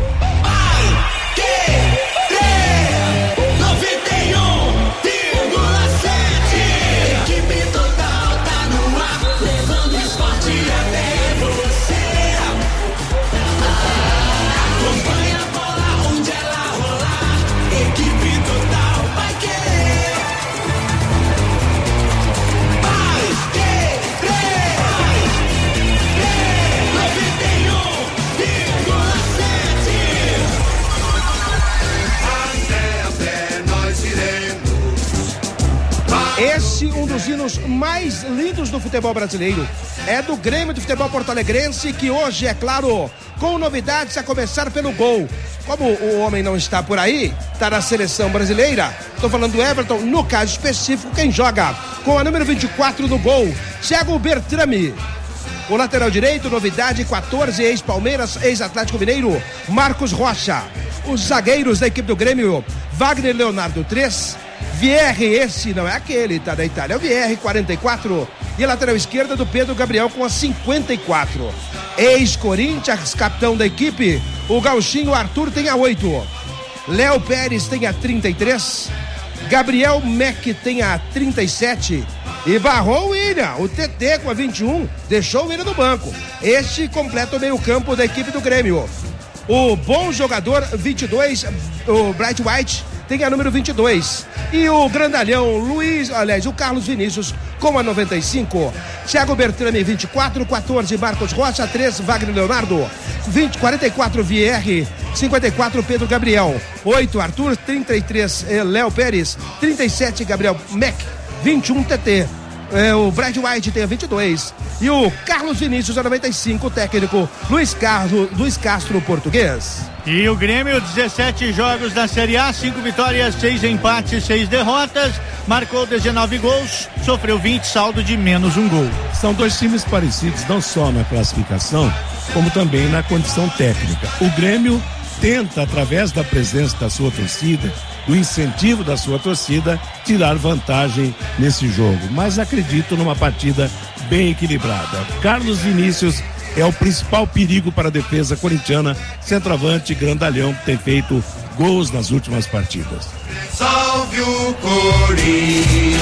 Esse, um dos hinos mais lindos do futebol brasileiro, é do Grêmio de Futebol Porto-Alegrense, que hoje, é claro, com novidades a começar pelo gol. Como o homem não está por aí, está na seleção brasileira, estou falando do Everton, no caso específico, quem joga com a número vinte e quatro no gol, Thiago Bertrame. O lateral direito, novidade, quatorze, ex-Palmeiras, ex-Atlético Mineiro, Marcos Rocha. Os zagueiros da equipe do Grêmio, Wagner Leonardo, três, Vierre, esse não é aquele, tá da Itália, é o Vierre, quarenta e quatro, e a lateral esquerda do Pedro Gabriel com a cinquenta e quatro. Ex-Corinthians, capitão da equipe, o gauchinho Arthur tem a oito, Léo Pérez tem a trinta e três, Gabriel Mack tem a trinta e sete e barrou o William, o T T com a vinte e um, deixou o William no banco. Este completa o meio campo da equipe do Grêmio. O bom jogador vinte e dois, o Bright White, tem a número vinte e dois. E o grandalhão Luiz, aliás, o Carlos Vinícius com a noventa e cinco. Thiago Bertrame, vinte e quatro, quatorze, Marcos Rocha, três, Wagner Leonardo, vinte, quarenta e quatro, Vierre, cinquenta e quatro, Pedro Gabriel, oito, Arthur, trinta e três, eh, Léo Pérez, trinta e sete, Gabriel Mack, vinte e um, T T. É, o Brad White tem a vinte e dois e o Carlos Vinícius a noventa e cinco, o técnico Luiz Carlos, Luiz Castro, português. E o Grêmio, dezessete jogos na Série A, cinco vitórias, seis empates, seis derrotas, marcou dezenove gols, sofreu vinte, saldo de menos um gol. São dois times parecidos, não só na classificação, como também na condição técnica. O Grêmio tenta, através da presença da sua torcida, do incentivo da sua torcida, tirar vantagem nesse jogo, mas acredito numa partida bem equilibrada. Carlos Vinícius é o principal perigo para a defesa corintiana, centroavante grandalhão que tem feito gols nas últimas partidas. Salve o Corinthians,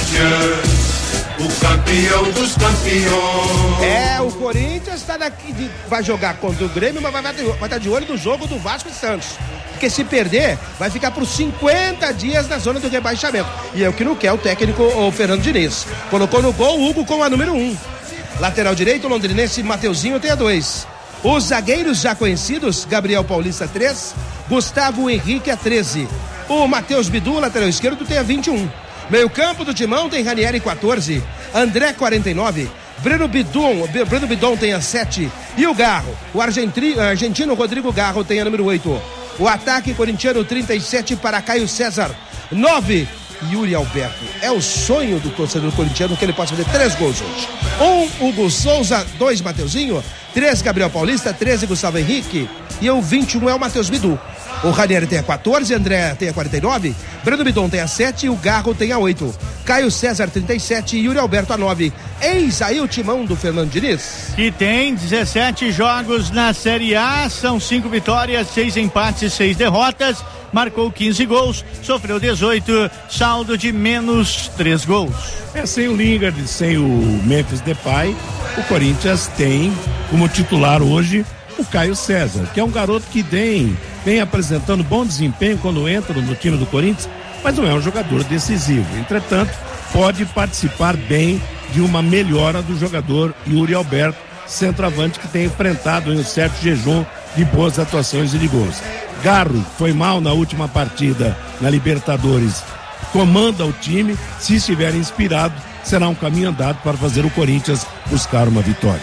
o campeão dos campeões. É, o Corinthians tá daqui de, vai jogar contra o Grêmio, mas vai, vai, vai estar de olho no jogo do Vasco e Santos. Porque se perder, vai ficar por cinquenta dias na zona do rebaixamento. E é o que não quer o técnico, o Fernando Diniz. Colocou no gol o Hugo com a número um. Lateral direito, o londrinense Mateuzinho tem a dois. Os zagueiros já conhecidos, Gabriel Paulista, três, Gustavo Henrique, a treze. O Matheus Bidu, lateral esquerdo, tem a vinte e um. Meio campo do Timão tem Ranieri, quatorze, André, quarenta e nove, Breno Bidon, Breno Bidon tem a sete, e o Garro, o argentino, argentino Rodrigo Garro tem a número oito. O ataque corintiano, trinta e sete, para Caio César, nove, Yuri Alberto. É o sonho do torcedor corintiano que ele possa fazer três gols hoje. Um, Hugo Souza, dois, Mateuzinho, três, Gabriel Paulista, treze, Gustavo Henrique, e o vinte e um é o Matheus Bidu. O Ranieri tem a quatorze, André tem a quarenta e nove, Breno Bidon tem a sete e o Garro tem a oito. Caio César, trinta e sete, e Yuri Alberto, a nove. Eis aí o timão do Fernando Diniz. Que tem dezessete jogos na Série A, são cinco vitórias, seis empates e seis derrotas, marcou quinze gols, sofreu dezoito, saldo de menos três gols. É, sem o Lingard, sem o Memphis Depay, o Corinthians tem como titular hoje o Caio César, que é um garoto que vem, vem apresentando bom desempenho quando entra no time do Corinthians, mas não é um jogador decisivo. Entretanto, pode participar bem de uma melhora do jogador Yuri Alberto, centroavante, que tem enfrentado um certo jejum de boas atuações e de gols. Garro foi mal na última partida na Libertadores, comanda o time, se estiver inspirado, será um caminho andado para fazer o Corinthians buscar uma vitória.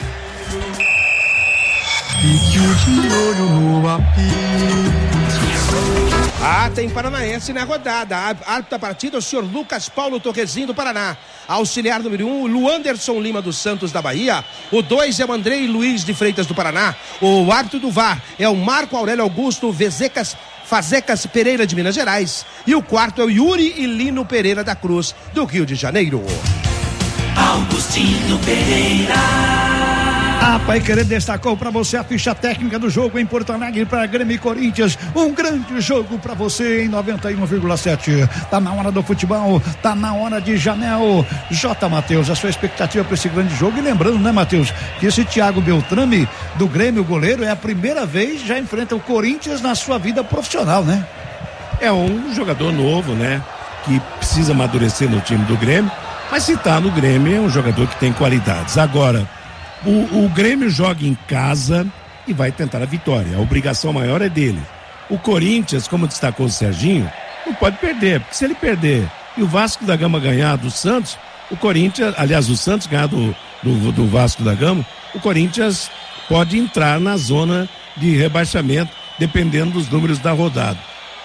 Ah, tem paranaense na rodada. Árbitro da partida, o senhor Lucas Paulo Torrezinho do Paraná. Auxiliar número um, Luanderson Lima dos Santos da Bahia. O dois é o Andrei Luiz de Freitas do Paraná. O árbitro do V A R é o Marco Aurélio Augusto Vezecas Fazecas Pereira de Minas Gerais. E o quarto é o Yuri e Lino Pereira da Cruz do Rio de Janeiro. Augustinho Pereira. A Paiquerê destacou para você a ficha técnica do jogo em Porto Alegre para Grêmio e Corinthians. Um grande jogo para você em noventa e um vírgula sete. Tá na hora do futebol, tá na hora de Janel. J. Matheus, a sua expectativa para esse grande jogo? E lembrando, né, Matheus, que esse Thiago Beltrame do Grêmio, goleiro, é a primeira vez já enfrenta o Corinthians na sua vida profissional, né? É um jogador novo, né? Que precisa amadurecer no time do Grêmio, mas se tá no Grêmio é um jogador que tem qualidades. Agora, O, o Grêmio joga em casa e vai tentar a vitória. A obrigação maior é dele. O Corinthians, como destacou o Serginho, não pode perder, porque se ele perder e o Vasco da Gama ganhar do Santos, o Corinthians, aliás, o Santos ganhar do, do, do Vasco da Gama, o Corinthians pode entrar na zona de rebaixamento, dependendo dos números da rodada.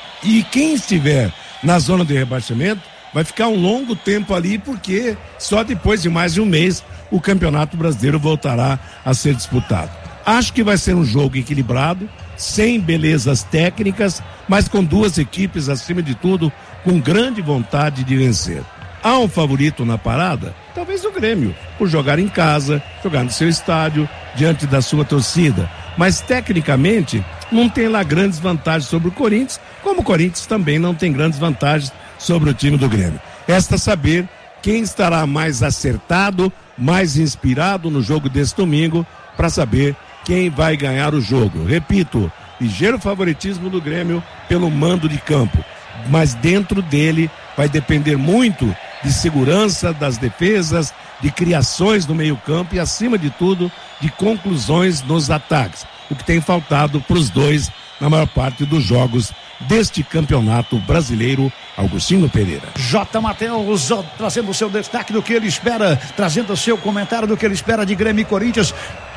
E quem estiver na zona de rebaixamento vai ficar um longo tempo ali, porque só depois de mais de um mês o Campeonato Brasileiro voltará a ser disputado. Acho que vai ser um jogo equilibrado, sem belezas técnicas, mas com duas equipes, acima de tudo, com grande vontade de vencer. Há um favorito na parada? Talvez o Grêmio, por jogar em casa, jogar no seu estádio, diante da sua torcida. Mas, tecnicamente, não tem lá grandes vantagens sobre o Corinthians, como o Corinthians também não tem grandes vantagens sobre o time do Grêmio. Resta saber quem estará mais acertado, mais inspirado no jogo desse domingo, para saber quem vai ganhar o jogo. Repito, ligeiro favoritismo do Grêmio pelo mando de campo, mas dentro dele vai depender muito de segurança das defesas, de criações no meio-campo e, acima de tudo, de conclusões nos ataques, o que tem faltado para os dois na maior parte dos jogos deste campeonato brasileiro. Augustinho Pereira. J. Matheus trazendo o seu destaque do que ele espera, trazendo o seu comentário do que ele espera de Grêmio e Corinthians.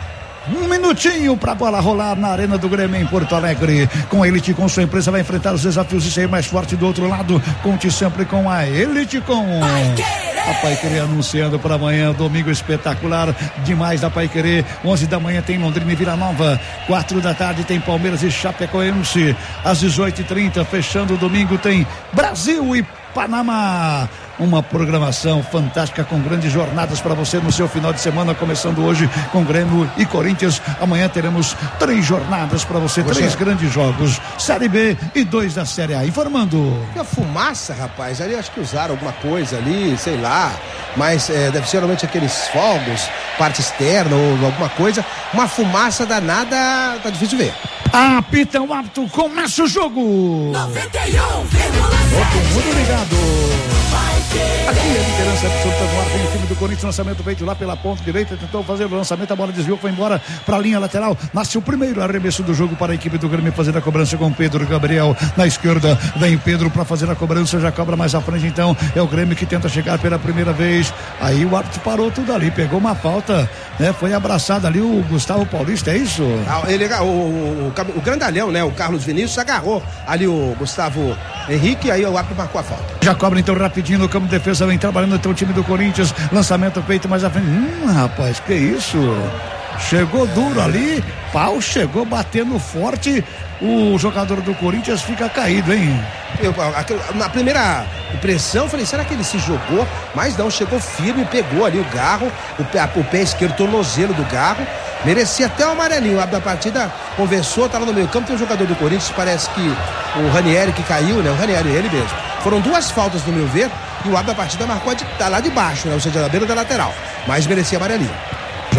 Um minutinho para a bola rolar na Arena do Grêmio em Porto Alegre. Com a Elite, com sua empresa, vai enfrentar os desafios e ser mais forte do outro lado. Conte sempre com a Elite, com a Paiquerê anunciando para amanhã, domingo espetacular demais da Paiquerê. onze da manhã tem Londrina e Vila Nova. quatro da tarde tem Palmeiras e Chapecoense. Às dezoito e trinta, fechando o domingo, tem Brasil e Panamá. Uma programação fantástica com grandes jornadas para você no seu final de semana, começando hoje com Grêmio e Corinthians. Amanhã teremos três jornadas para você, você, três grandes jogos, Série B e dois da Série A. Informando. A fumaça, rapaz, ali acho que usaram alguma coisa ali, sei lá, mas é, deve ser realmente aqueles fogos, parte externa ou alguma coisa. Uma fumaça danada, tá difícil de ver. Apita o árbitro, começa o jogo. noventa e um vírgula sete. Todo mundo ligado. Aqui a liderança absoluta do ar, vem o time do Corinthians, lançamento feito lá pela ponta direita, tentou fazer o lançamento, a bola desviou, foi embora para a linha lateral, nasce o primeiro arremesso do jogo para a equipe do Grêmio fazer a cobrança com Pedro Gabriel, na esquerda vem Pedro para fazer a cobrança, já cobra mais à frente, então é o Grêmio que tenta chegar pela primeira vez, aí o árbitro parou tudo ali, pegou uma falta, né, foi abraçado ali o Gustavo Paulista, é isso? Ah, ele, o, o, o, o grandalhão, né, o Carlos Vinícius agarrou ali o Gustavo Henrique, aí o árbitro marcou a falta. Já cobra então rapidinho no campo de defesa, vem trabalhando então o time do Corinthians, lançamento feito mais à frente, hum rapaz, que isso, chegou duro ali, pau chegou batendo forte, o jogador do Corinthians fica caído, hein? Eu, na primeira impressão, eu falei, será que ele se jogou? Mas não, chegou firme, pegou ali o Garro, o pé, o pé esquerdo, tornozelo do Garro, merecia até o amarelinho. O da partida conversou, estava no meio campo, tem um jogador do Corinthians, parece que o Ranieri que caiu, né? O Ranieri, ele mesmo. Foram duas faltas no meu ver, e o árbitro da partida marcou de, tá lá de baixo, né? Ou seja, da beira da lateral, mas merecia amarelinho.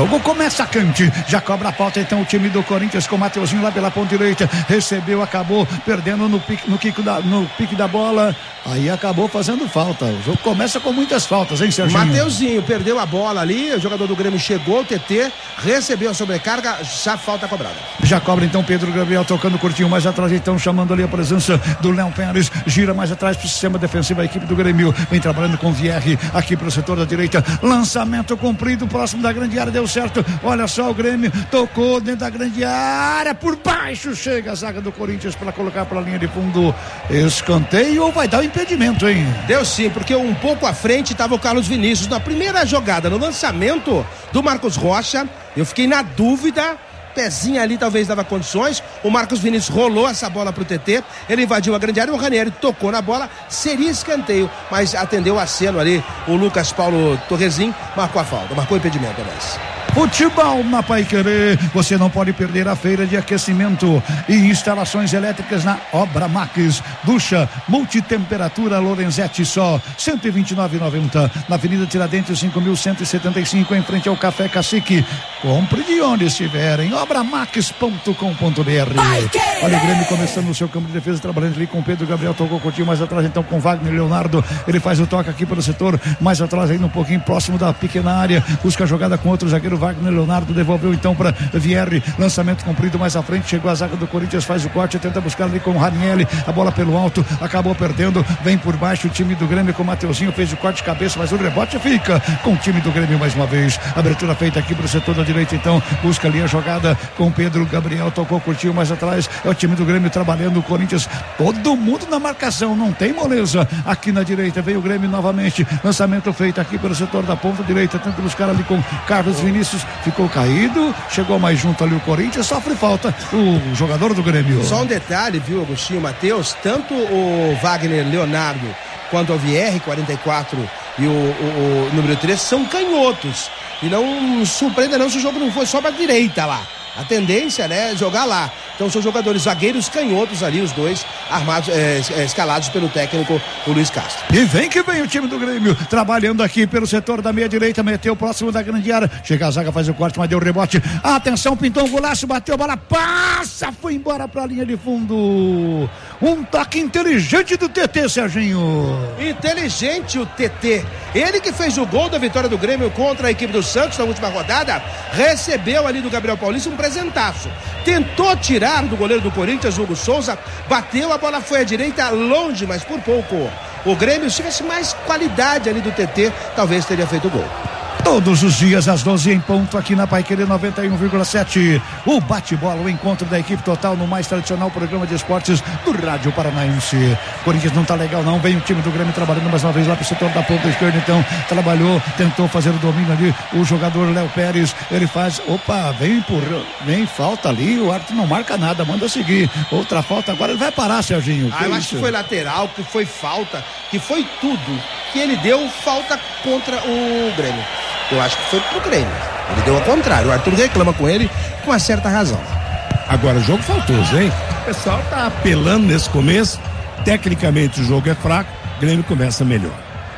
jogo começa quente, já cobra a falta então o time do Corinthians com o Mateuzinho lá pela ponta direita, recebeu, acabou perdendo no pique, no, pique da, no pique da bola, aí acabou fazendo falta. O jogo começa com muitas faltas, hein, Serginho? Mateuzinho perdeu a bola ali, o jogador do Grêmio chegou, o T T recebeu a sobrecarga, já falta cobrada. Já cobra então Pedro Gabriel tocando curtinho mais atrás, então chamando ali a presença do Léo Pérez, gira mais atrás pro sistema defensivo, a equipe do Grêmio vem trabalhando com o Vierre aqui pro setor da direita, lançamento comprido próximo da grande área, deu certo, olha só o Grêmio, tocou dentro da grande área, por baixo chega a zaga do Corinthians para colocar para a linha de fundo, escanteio ou vai dar o impedimento, hein? Deu sim, porque um pouco à frente estava o Carlos Vinícius, na primeira jogada, no lançamento do Marcos Rocha, eu fiquei na dúvida, pezinho ali talvez dava condições, o Marcos Vinícius rolou essa bola pro T T, ele invadiu a grande área, o Ranieri tocou na bola, seria escanteio, mas atendeu o aceno ali, o Lucas Paulo Torrezinho marcou a falta, marcou o impedimento, aliás. Futebol na Paiquerê, você não pode perder a feira de aquecimento e instalações elétricas na Obra Max, ducha multitemperatura Lorenzetti só, cento e vinte e nove reais e noventa centavos, na Avenida Tiradentes cinco mil cento e setenta e cinco, em frente ao Café Cacique. Compre de onde estiver em obra max ponto com ponto b r. Olha o Grêmio começando no seu campo de defesa, trabalhando ali com o Pedro Gabriel, tocou o curtinho mais atrás então com Wagner Leonardo, ele faz o toque aqui pelo setor, mais atrás ainda um pouquinho próximo da pequena área, busca a jogada com outro zagueiro, Wagner Leonardo devolveu então para Vierre, lançamento comprido mais à frente, chegou a zaga do Corinthians, faz o corte, tenta buscar ali com o Ranieri, a bola pelo alto, acabou perdendo, vem por baixo o time do Grêmio com o Mateuzinho, fez o corte de cabeça, mas o rebote fica com o time do Grêmio mais uma vez, abertura feita aqui para o setor da direita então, busca ali a jogada com o Pedro Gabriel, tocou, curtiu mais atrás, é o time do Grêmio trabalhando, o Corinthians, todo mundo na marcação, não tem moleza, aqui na direita, veio o Grêmio novamente, lançamento feito aqui pelo setor da ponta direita, tenta buscar ali com Carlos Vinícius, ficou caído, chegou mais junto ali o Corinthians, sofre falta o jogador do Grêmio. Só um detalhe, viu, Agostinho, Matheus, tanto o Wagner Leonardo quanto o V R quarenta e quatro e o, o, o número três são canhotos, e não surpreenda não se o jogo não for só pra direita lá. A tendência, né, é jogar lá. Então são jogadores zagueiros canhotos ali, os dois armados, é, é, escalados pelo técnico, o Luiz Castro. E vem que vem o time do Grêmio, trabalhando aqui pelo setor da meia direita, meteu próximo da grande área, chega a zaga, faz o corte, mas deu o rebote, atenção, pintou um golaço, bateu a bola, passa, foi embora pra linha de fundo, um toque inteligente do T T, Serginho. Inteligente o T T, ele que fez o gol da vitória do Grêmio contra a equipe do Santos na última rodada, recebeu ali do Gabriel Paulista um presentaço, tentou tirar do goleiro do Corinthians, Hugo Souza, bateu, a bola foi à direita, longe, mas por pouco. O Grêmio, se tivesse mais qualidade ali do T T, talvez teria feito o gol. Todos os dias às doze em ponto aqui na Paiquerê noventa e um vírgula sete. O bate-bola, o encontro da equipe total no mais tradicional programa de esportes do Rádio Paranaense. Corinthians não tá legal não, vem o time do Grêmio trabalhando mais uma vez lá pro setor da ponta esquerda, então trabalhou, tentou fazer o domínio ali, o jogador Léo Pérez, ele faz, opa, vem empurrando, vem falta ali, o árbitro não marca nada, manda seguir, outra falta, agora ele vai parar, Serginho. Ah, eu acho que foi lateral, que foi falta, que foi tudo, que ele deu falta contra o Grêmio. Eu acho que foi pro Grêmio. Ele deu ao contrário. O Arthur reclama com ele com uma certa razão. Agora, jogo faltoso, hein? O pessoal tá apelando nesse começo. Tecnicamente o jogo é fraco. O Grêmio começa melhor.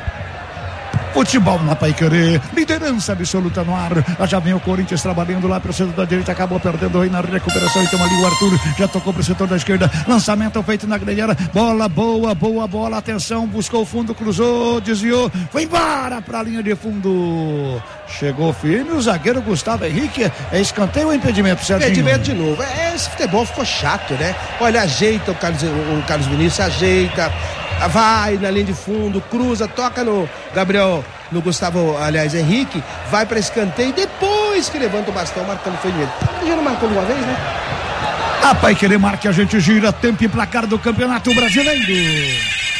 Futebol na Paiquerê, liderança absoluta no ar. Já vem o Corinthians trabalhando lá pro setor da direita, acabou perdendo aí na recuperação, então ali o Arthur já tocou pro setor da esquerda, lançamento feito na grande área, bola boa, boa bola, atenção, buscou o fundo, cruzou, desviou, foi embora pra linha de fundo, chegou firme o zagueiro Gustavo Henrique, é escanteio ou impedimento, Serginho? Impedimento de novo, é, esse futebol ficou chato, né? Olha, ajeita o Carlos, o Carlos Vinícius, ajeita, vai na linha de fundo, cruza, toca no Gabriel, no Gustavo, aliás, Henrique, vai para escanteio, depois que levanta o bastão, marcando foi nele. Ele já não marcou de uma vez, né? A Paiquerê marca, a gente gira, tempo e placar do Campeonato Brasileiro.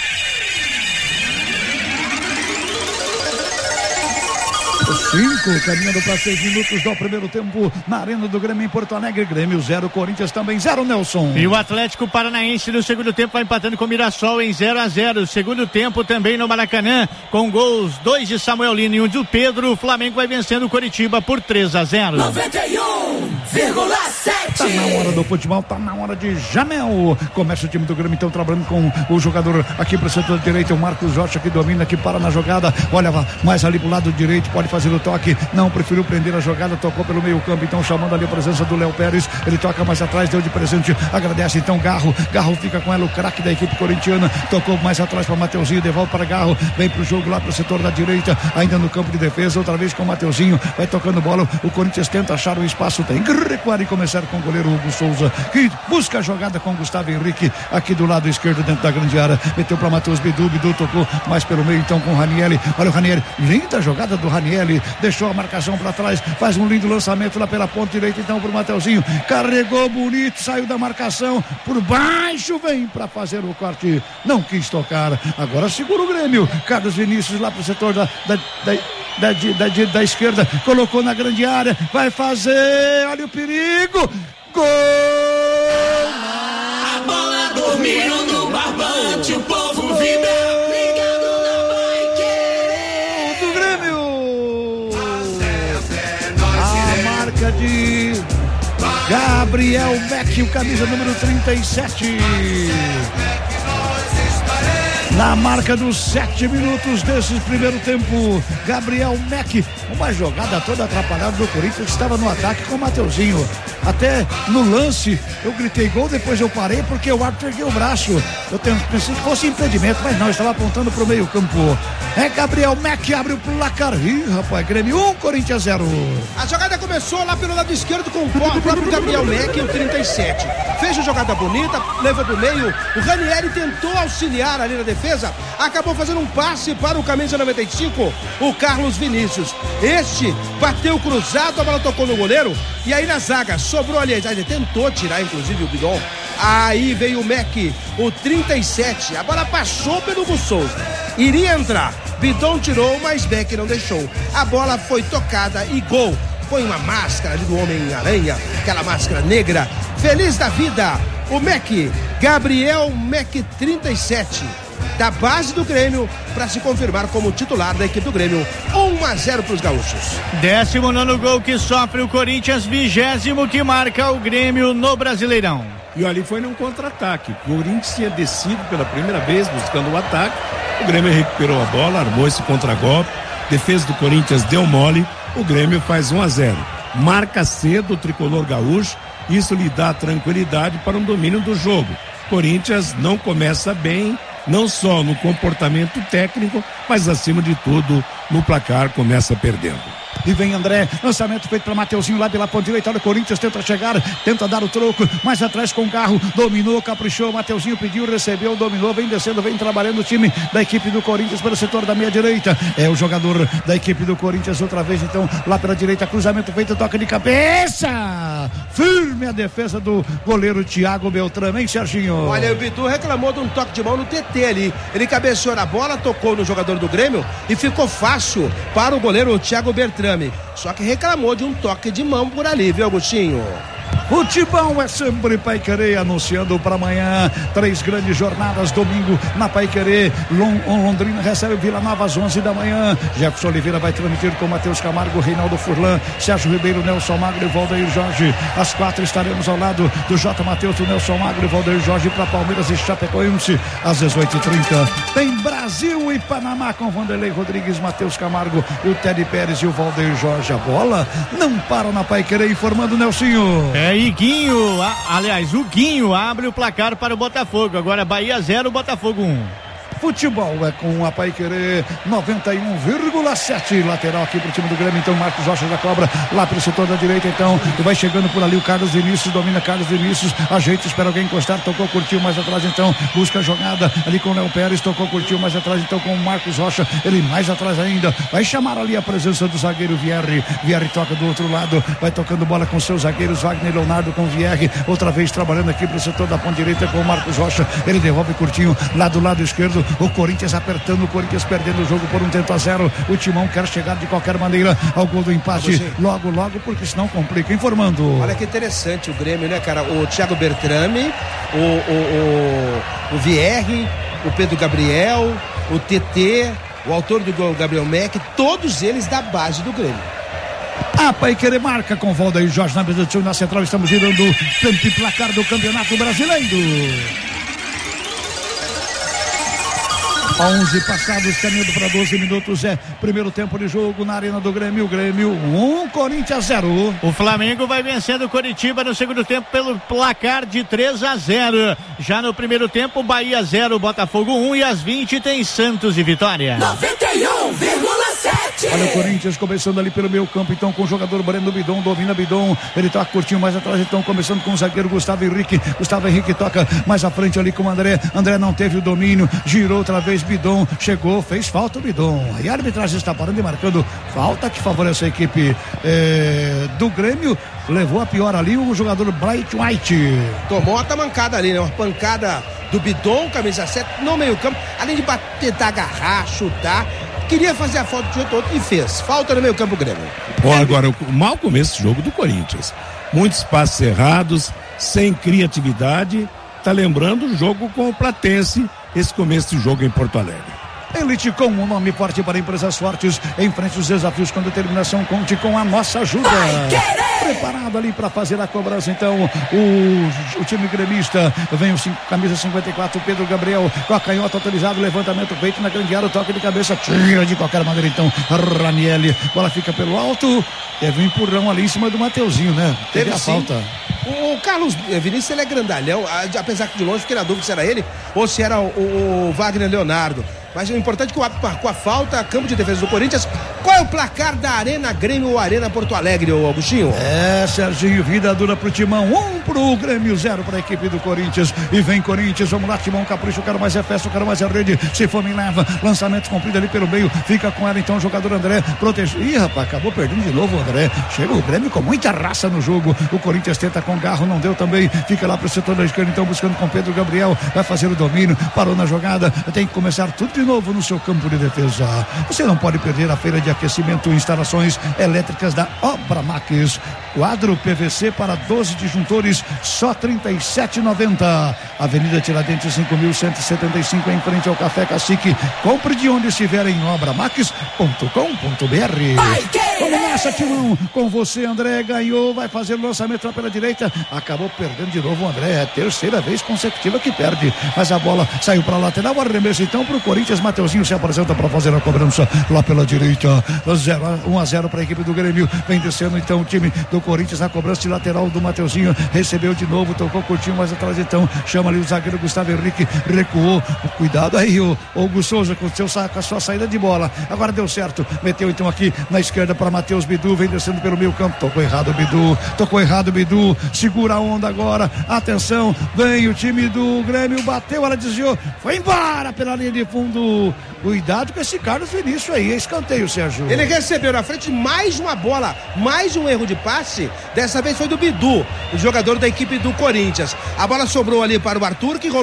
Cinco, caminhando para seis minutos do primeiro tempo na Arena do Grêmio em Porto Alegre. Grêmio zero, Corinthians também zero, Nelson. E o Atlético Paranaense no segundo tempo vai empatando com o Mirassol em zero a zero. Segundo tempo também no Maracanã, com gols, dois de Samuel Lino e um de Pedro. O Flamengo vai vencendo o Coritiba por três a zero. noventa e um vírgula sete. Tá na hora do futebol, tá na hora de Jamel. Começa o time do Grêmio, então, trabalhando com o jogador aqui pro setor direito, o Marcos Rocha, que domina, que para na jogada. Olha mais ali pro lado direito, pode fazer o toque. Não, preferiu prender a jogada, tocou pelo meio campo, então chamando ali a presença do Léo Pérez. Ele toca mais atrás, deu de presente, agradece então Garro. Garro fica com ela, o craque da equipe corintiana. Tocou mais atrás para Mateuzinho, devolve para Garro. Vem pro jogo lá pro setor da direita, ainda no campo de defesa, outra vez com o Mateuzinho. Vai tocando bola, o Corinthians tenta achar o espaço, tem que recuar e começar com o goleiro Hugo Souza, que busca a jogada com Gustavo Henrique, aqui do lado esquerdo, dentro da grande área. Meteu para Matheus Bidu, Bidu tocou mais pelo meio, então com o Ranieri. Olha o Ranieri, linda jogada do Ranieri, deixou a marcação para trás, faz um lindo lançamento lá pela ponta direita, então pro Mateuzinho, carregou bonito, saiu da marcação, por baixo vem para fazer o corte, não quis tocar, agora segura o Grêmio. Carlos Vinícius lá pro setor da, da, da Da, da, da, da esquerda, colocou na grande área, vai fazer, olha o perigo, gol! A bola dormiu no barbante, o povo vibra, ligado na Paiquerê do Grêmio. A marca de Gabriel Beck, o camisa número trinta e sete. Na marca dos sete minutos desse primeiro tempo, Gabriel Meck, uma jogada toda atrapalhada do Corinthians, que estava no ataque com o Mateuzinho. Até no lance, eu gritei gol, depois eu parei porque o árbitro ergueu o braço. Eu pensei que fosse impedimento, mas não, estava apontando para o meio campo. É Gabriel Meck, abre o placar. Ih, rapaz, Grêmio um, Corinthians zero. A jogada começou lá pelo lado esquerdo com o próprio Gabriel Meck, o trinta e sete. Fez uma jogada bonita, levou pro meio. O Ranieri tentou auxiliar ali na defesa, acabou fazendo um passe para o camisa noventa e cinco, o Carlos Vinícius. Este bateu cruzado, a bola tocou no goleiro, e aí na zaga sobrou ali, ele tentou tirar inclusive o Bidon. Aí veio o Meck, o trinta e sete, a bola passou pelo Hugo Souza, iria entrar, Bidon tirou, mas Beck não deixou. A bola foi tocada e gol. Foi uma máscara ali do Homem-Aranha, aquela máscara negra. Feliz da vida, o Meck, Gabriel Meck, trinta e sete, da base do Grêmio, para se confirmar como titular da equipe do Grêmio. um a zero para os gaúchos. Décimo nono gol que sofre o Corinthians, vigésimo que marca o Grêmio no Brasileirão. E ali foi num contra-ataque. O Corinthians tinha descido pela primeira vez buscando o ataque. O Grêmio recuperou a bola, armou esse contra-golpe. Defesa do Corinthians deu mole. O Grêmio faz um a zero. Marca cedo o tricolor gaúcho. Isso lhe dá tranquilidade para um domínio do jogo. Corinthians não começa bem, não só no comportamento técnico, mas acima de tudo no placar começa perdendo. E vem André, lançamento feito para Mateuzinho lá pela ponta direita. Olha o Corinthians, tenta chegar, tenta dar o troco, mais atrás com o Garro, dominou, caprichou, Mateuzinho pediu, recebeu, dominou, vem descendo, vem trabalhando o time da equipe do Corinthians pelo setor da meia direita. É o jogador da equipe do Corinthians outra vez, então, lá pela direita, cruzamento feito, toca de cabeça, firme a defesa do goleiro Thiago Beltrame, hein, Serginho? Olha, o Bidu reclamou de um toque de mão no T T ali, ele cabeceou na bola, tocou no jogador do Grêmio e ficou fácil para o goleiro Thiago Beltrame. Só que reclamou de um toque de mão por ali, viu, Agostinho? Futebol é sempre Paiquerê, anunciando para amanhã três grandes jornadas, domingo na Paiquerê. Londrina recebe Vila Nova às onze da manhã. Jefferson Oliveira vai transmitir com Matheus Camargo, Reinaldo Furlan, Sérgio Ribeiro, Nelson Magro e Valdeir Jorge. Às quatro estaremos ao lado do J. Matheus, do Nelson Magro e Valdeir Jorge para Palmeiras e Chapecoense. Às dezoito e trinta tem Brasil e Panamá com Vanderlei Rodrigues, Matheus Camargo, o Teddy Pérez e o Valdeir Jorge. A bola não para na Paiquerê, informando o Nelsinho. É, e Guinho, a, aliás, o Guinho abre o placar para o Botafogo. Agora Bahia zero, Botafogo um. Futebol é com a Paiquerê noventa e um vírgula sete, lateral aqui pro time do Grêmio, então Marcos Rocha já cobra lá pelo setor da direita, então vai chegando por ali o Carlos Vinícius, domina Carlos Vinícius, ajeita, espera alguém encostar, tocou, curtiu mais atrás, então busca a jogada ali com o Léo Pérez, tocou, curtiu mais atrás, então com o Marcos Rocha, ele mais atrás ainda, vai chamar ali a presença do zagueiro Vierre, Vierre toca do outro lado, vai tocando bola com seus zagueiros, Wagner Leonardo com Vierre, outra vez trabalhando aqui pro setor da ponta direita com o Marcos Rocha, ele devolve curtinho lá do lado esquerdo, o Corinthians apertando, o Corinthians perdendo o jogo por um tento a zero. O Timão quer chegar de qualquer maneira ao gol do empate logo, logo, porque senão complica. Informando. Olha que interessante o Grêmio, né, cara? O Thiago Beltrame, o, o, o, o Vierre, o Pedro Gabriel, o T T, o autor do gol Gabriel Meck, todos eles da base do Grêmio. A Paiquerê marca com Valdair Jorge na mesa de som, na central. Estamos girando o tempo e placar do Campeonato Brasileiro. onze passados, caminhando para doze minutos. É primeiro tempo de jogo na Arena do Grêmio. Grêmio um, Corinthians zero. O Flamengo vai vencendo o Coritiba no segundo tempo pelo placar de três a zero. Já no primeiro tempo, Bahia zero, Botafogo um, e às vinte tem Santos e Vitória. noventa e um vírgula sete. Olha o Corinthians começando ali pelo meio campo, então com o jogador Breno Bidon, domina Bidon, ele toca curtinho mais atrás, então começando com o zagueiro Gustavo Henrique. Gustavo Henrique toca mais à frente ali com o André. André não teve o domínio, girou outra vez Bidon, chegou, fez falta o Bidon. Aí a arbitragem está parando e marcando falta que favorece a equipe eh, do Grêmio. Levou a pior ali o jogador Bright White. Tomou uma tamancada ali, né? Uma pancada do Bidon, camisa sete, no meio campo, além de bater, tentar agarrar, chutar. Queria fazer a falta de outro, outro e fez. Falta no meio campo Grêmio. Bom, agora, o mau começo do jogo do Corinthians. Muitos passos errados, sem criatividade. Tá lembrando o jogo com o Platense, esse começo de jogo em Porto Alegre. Elite com um nome forte para empresas fortes. Enfrente os desafios com determinação. Conte com a nossa ajuda. Preparado ali para fazer a cobrança, então, o, o time gremista. Vem o cinco, camisa cinquenta e quatro, Pedro Gabriel, com a canhota autorizado, levantamento feito na grande área, toque de cabeça, tira de qualquer maneira, então, Ranieri, bola fica pelo alto, teve um empurrão ali em cima do Mateuzinho, né? Teve, teve a sim. falta. O Carlos Vinícius, ele é grandalhão, apesar que de longe fiquei na dúvida se era ele ou se era o, o Wagner Leonardo. Mas o importante é que o árbitro marcou a falta, campo de defesa do Corinthians. Qual é o placar da Arena Grêmio ou Arena Porto Alegre, ô Agostinho? É, Serginho, vida dura pro Timão, um pro Grêmio, zero pra equipe do Corinthians. E vem Corinthians, vamos lá, Timão, capricho, o cara mais é festa, o cara mais é rede. Se for, me leva, lançamento comprido ali pelo meio, fica com ela então o jogador André, protege. Ih, rapaz, acabou perdendo de novo o André. Chega o Grêmio com muita raça no jogo. O Corinthians tenta com garro, não deu também. Fica lá pro setor da esquerda, então buscando com Pedro Gabriel, vai fazer o domínio, parou na jogada, tem que começar tudo de novo no seu campo de defesa. Você não pode perder a feira de aquecimento e instalações elétricas da Obra Max. Quadro P V C para doze disjuntores, só trinta e sete reais e noventa centavos. Avenida Tiradentes cinco mil cento e setenta e cinco, em frente ao Café Cacique. Compre de onde estiver em obra max ponto com ponto b r. Vamos nessa, Timão. Com você, André, ganhou, vai fazer o lançamento lá pela direita. Acabou perdendo de novo o André. É a terceira vez consecutiva que perde. Mas a bola saiu para a lateral. Arremesso então para o Corinthians. Mateuzinho se apresenta para fazer a cobrança lá pela direita. um a zero para a equipe do Grêmio. Vem descendo então o time do Corinthians na cobrança de lateral do Mateuzinho. Recebeu de novo, tocou curtinho mais atrás então. Chama ali o zagueiro Gustavo Henrique. Recuou. Cuidado aí, o Hugo Souza com, seu, com a sua saída de bola. Agora deu certo. Meteu então aqui na esquerda para Matheus Bidu. Vem descendo pelo meio campo. Tocou errado o Bidu. Tocou errado o Bidu. Segura a onda agora. Atenção. Vem o time do Grêmio. Bateu, ela desviou. Foi embora pela linha de fundo. Cuidado com esse Carlos Vinícius aí. Escanteio, Sérgio. Ele recebeu na frente mais uma bola, mais um erro de passe. Dessa vez foi do Bidu, o jogador da equipe do Corinthians. A bola sobrou ali para o Arthur, que rolou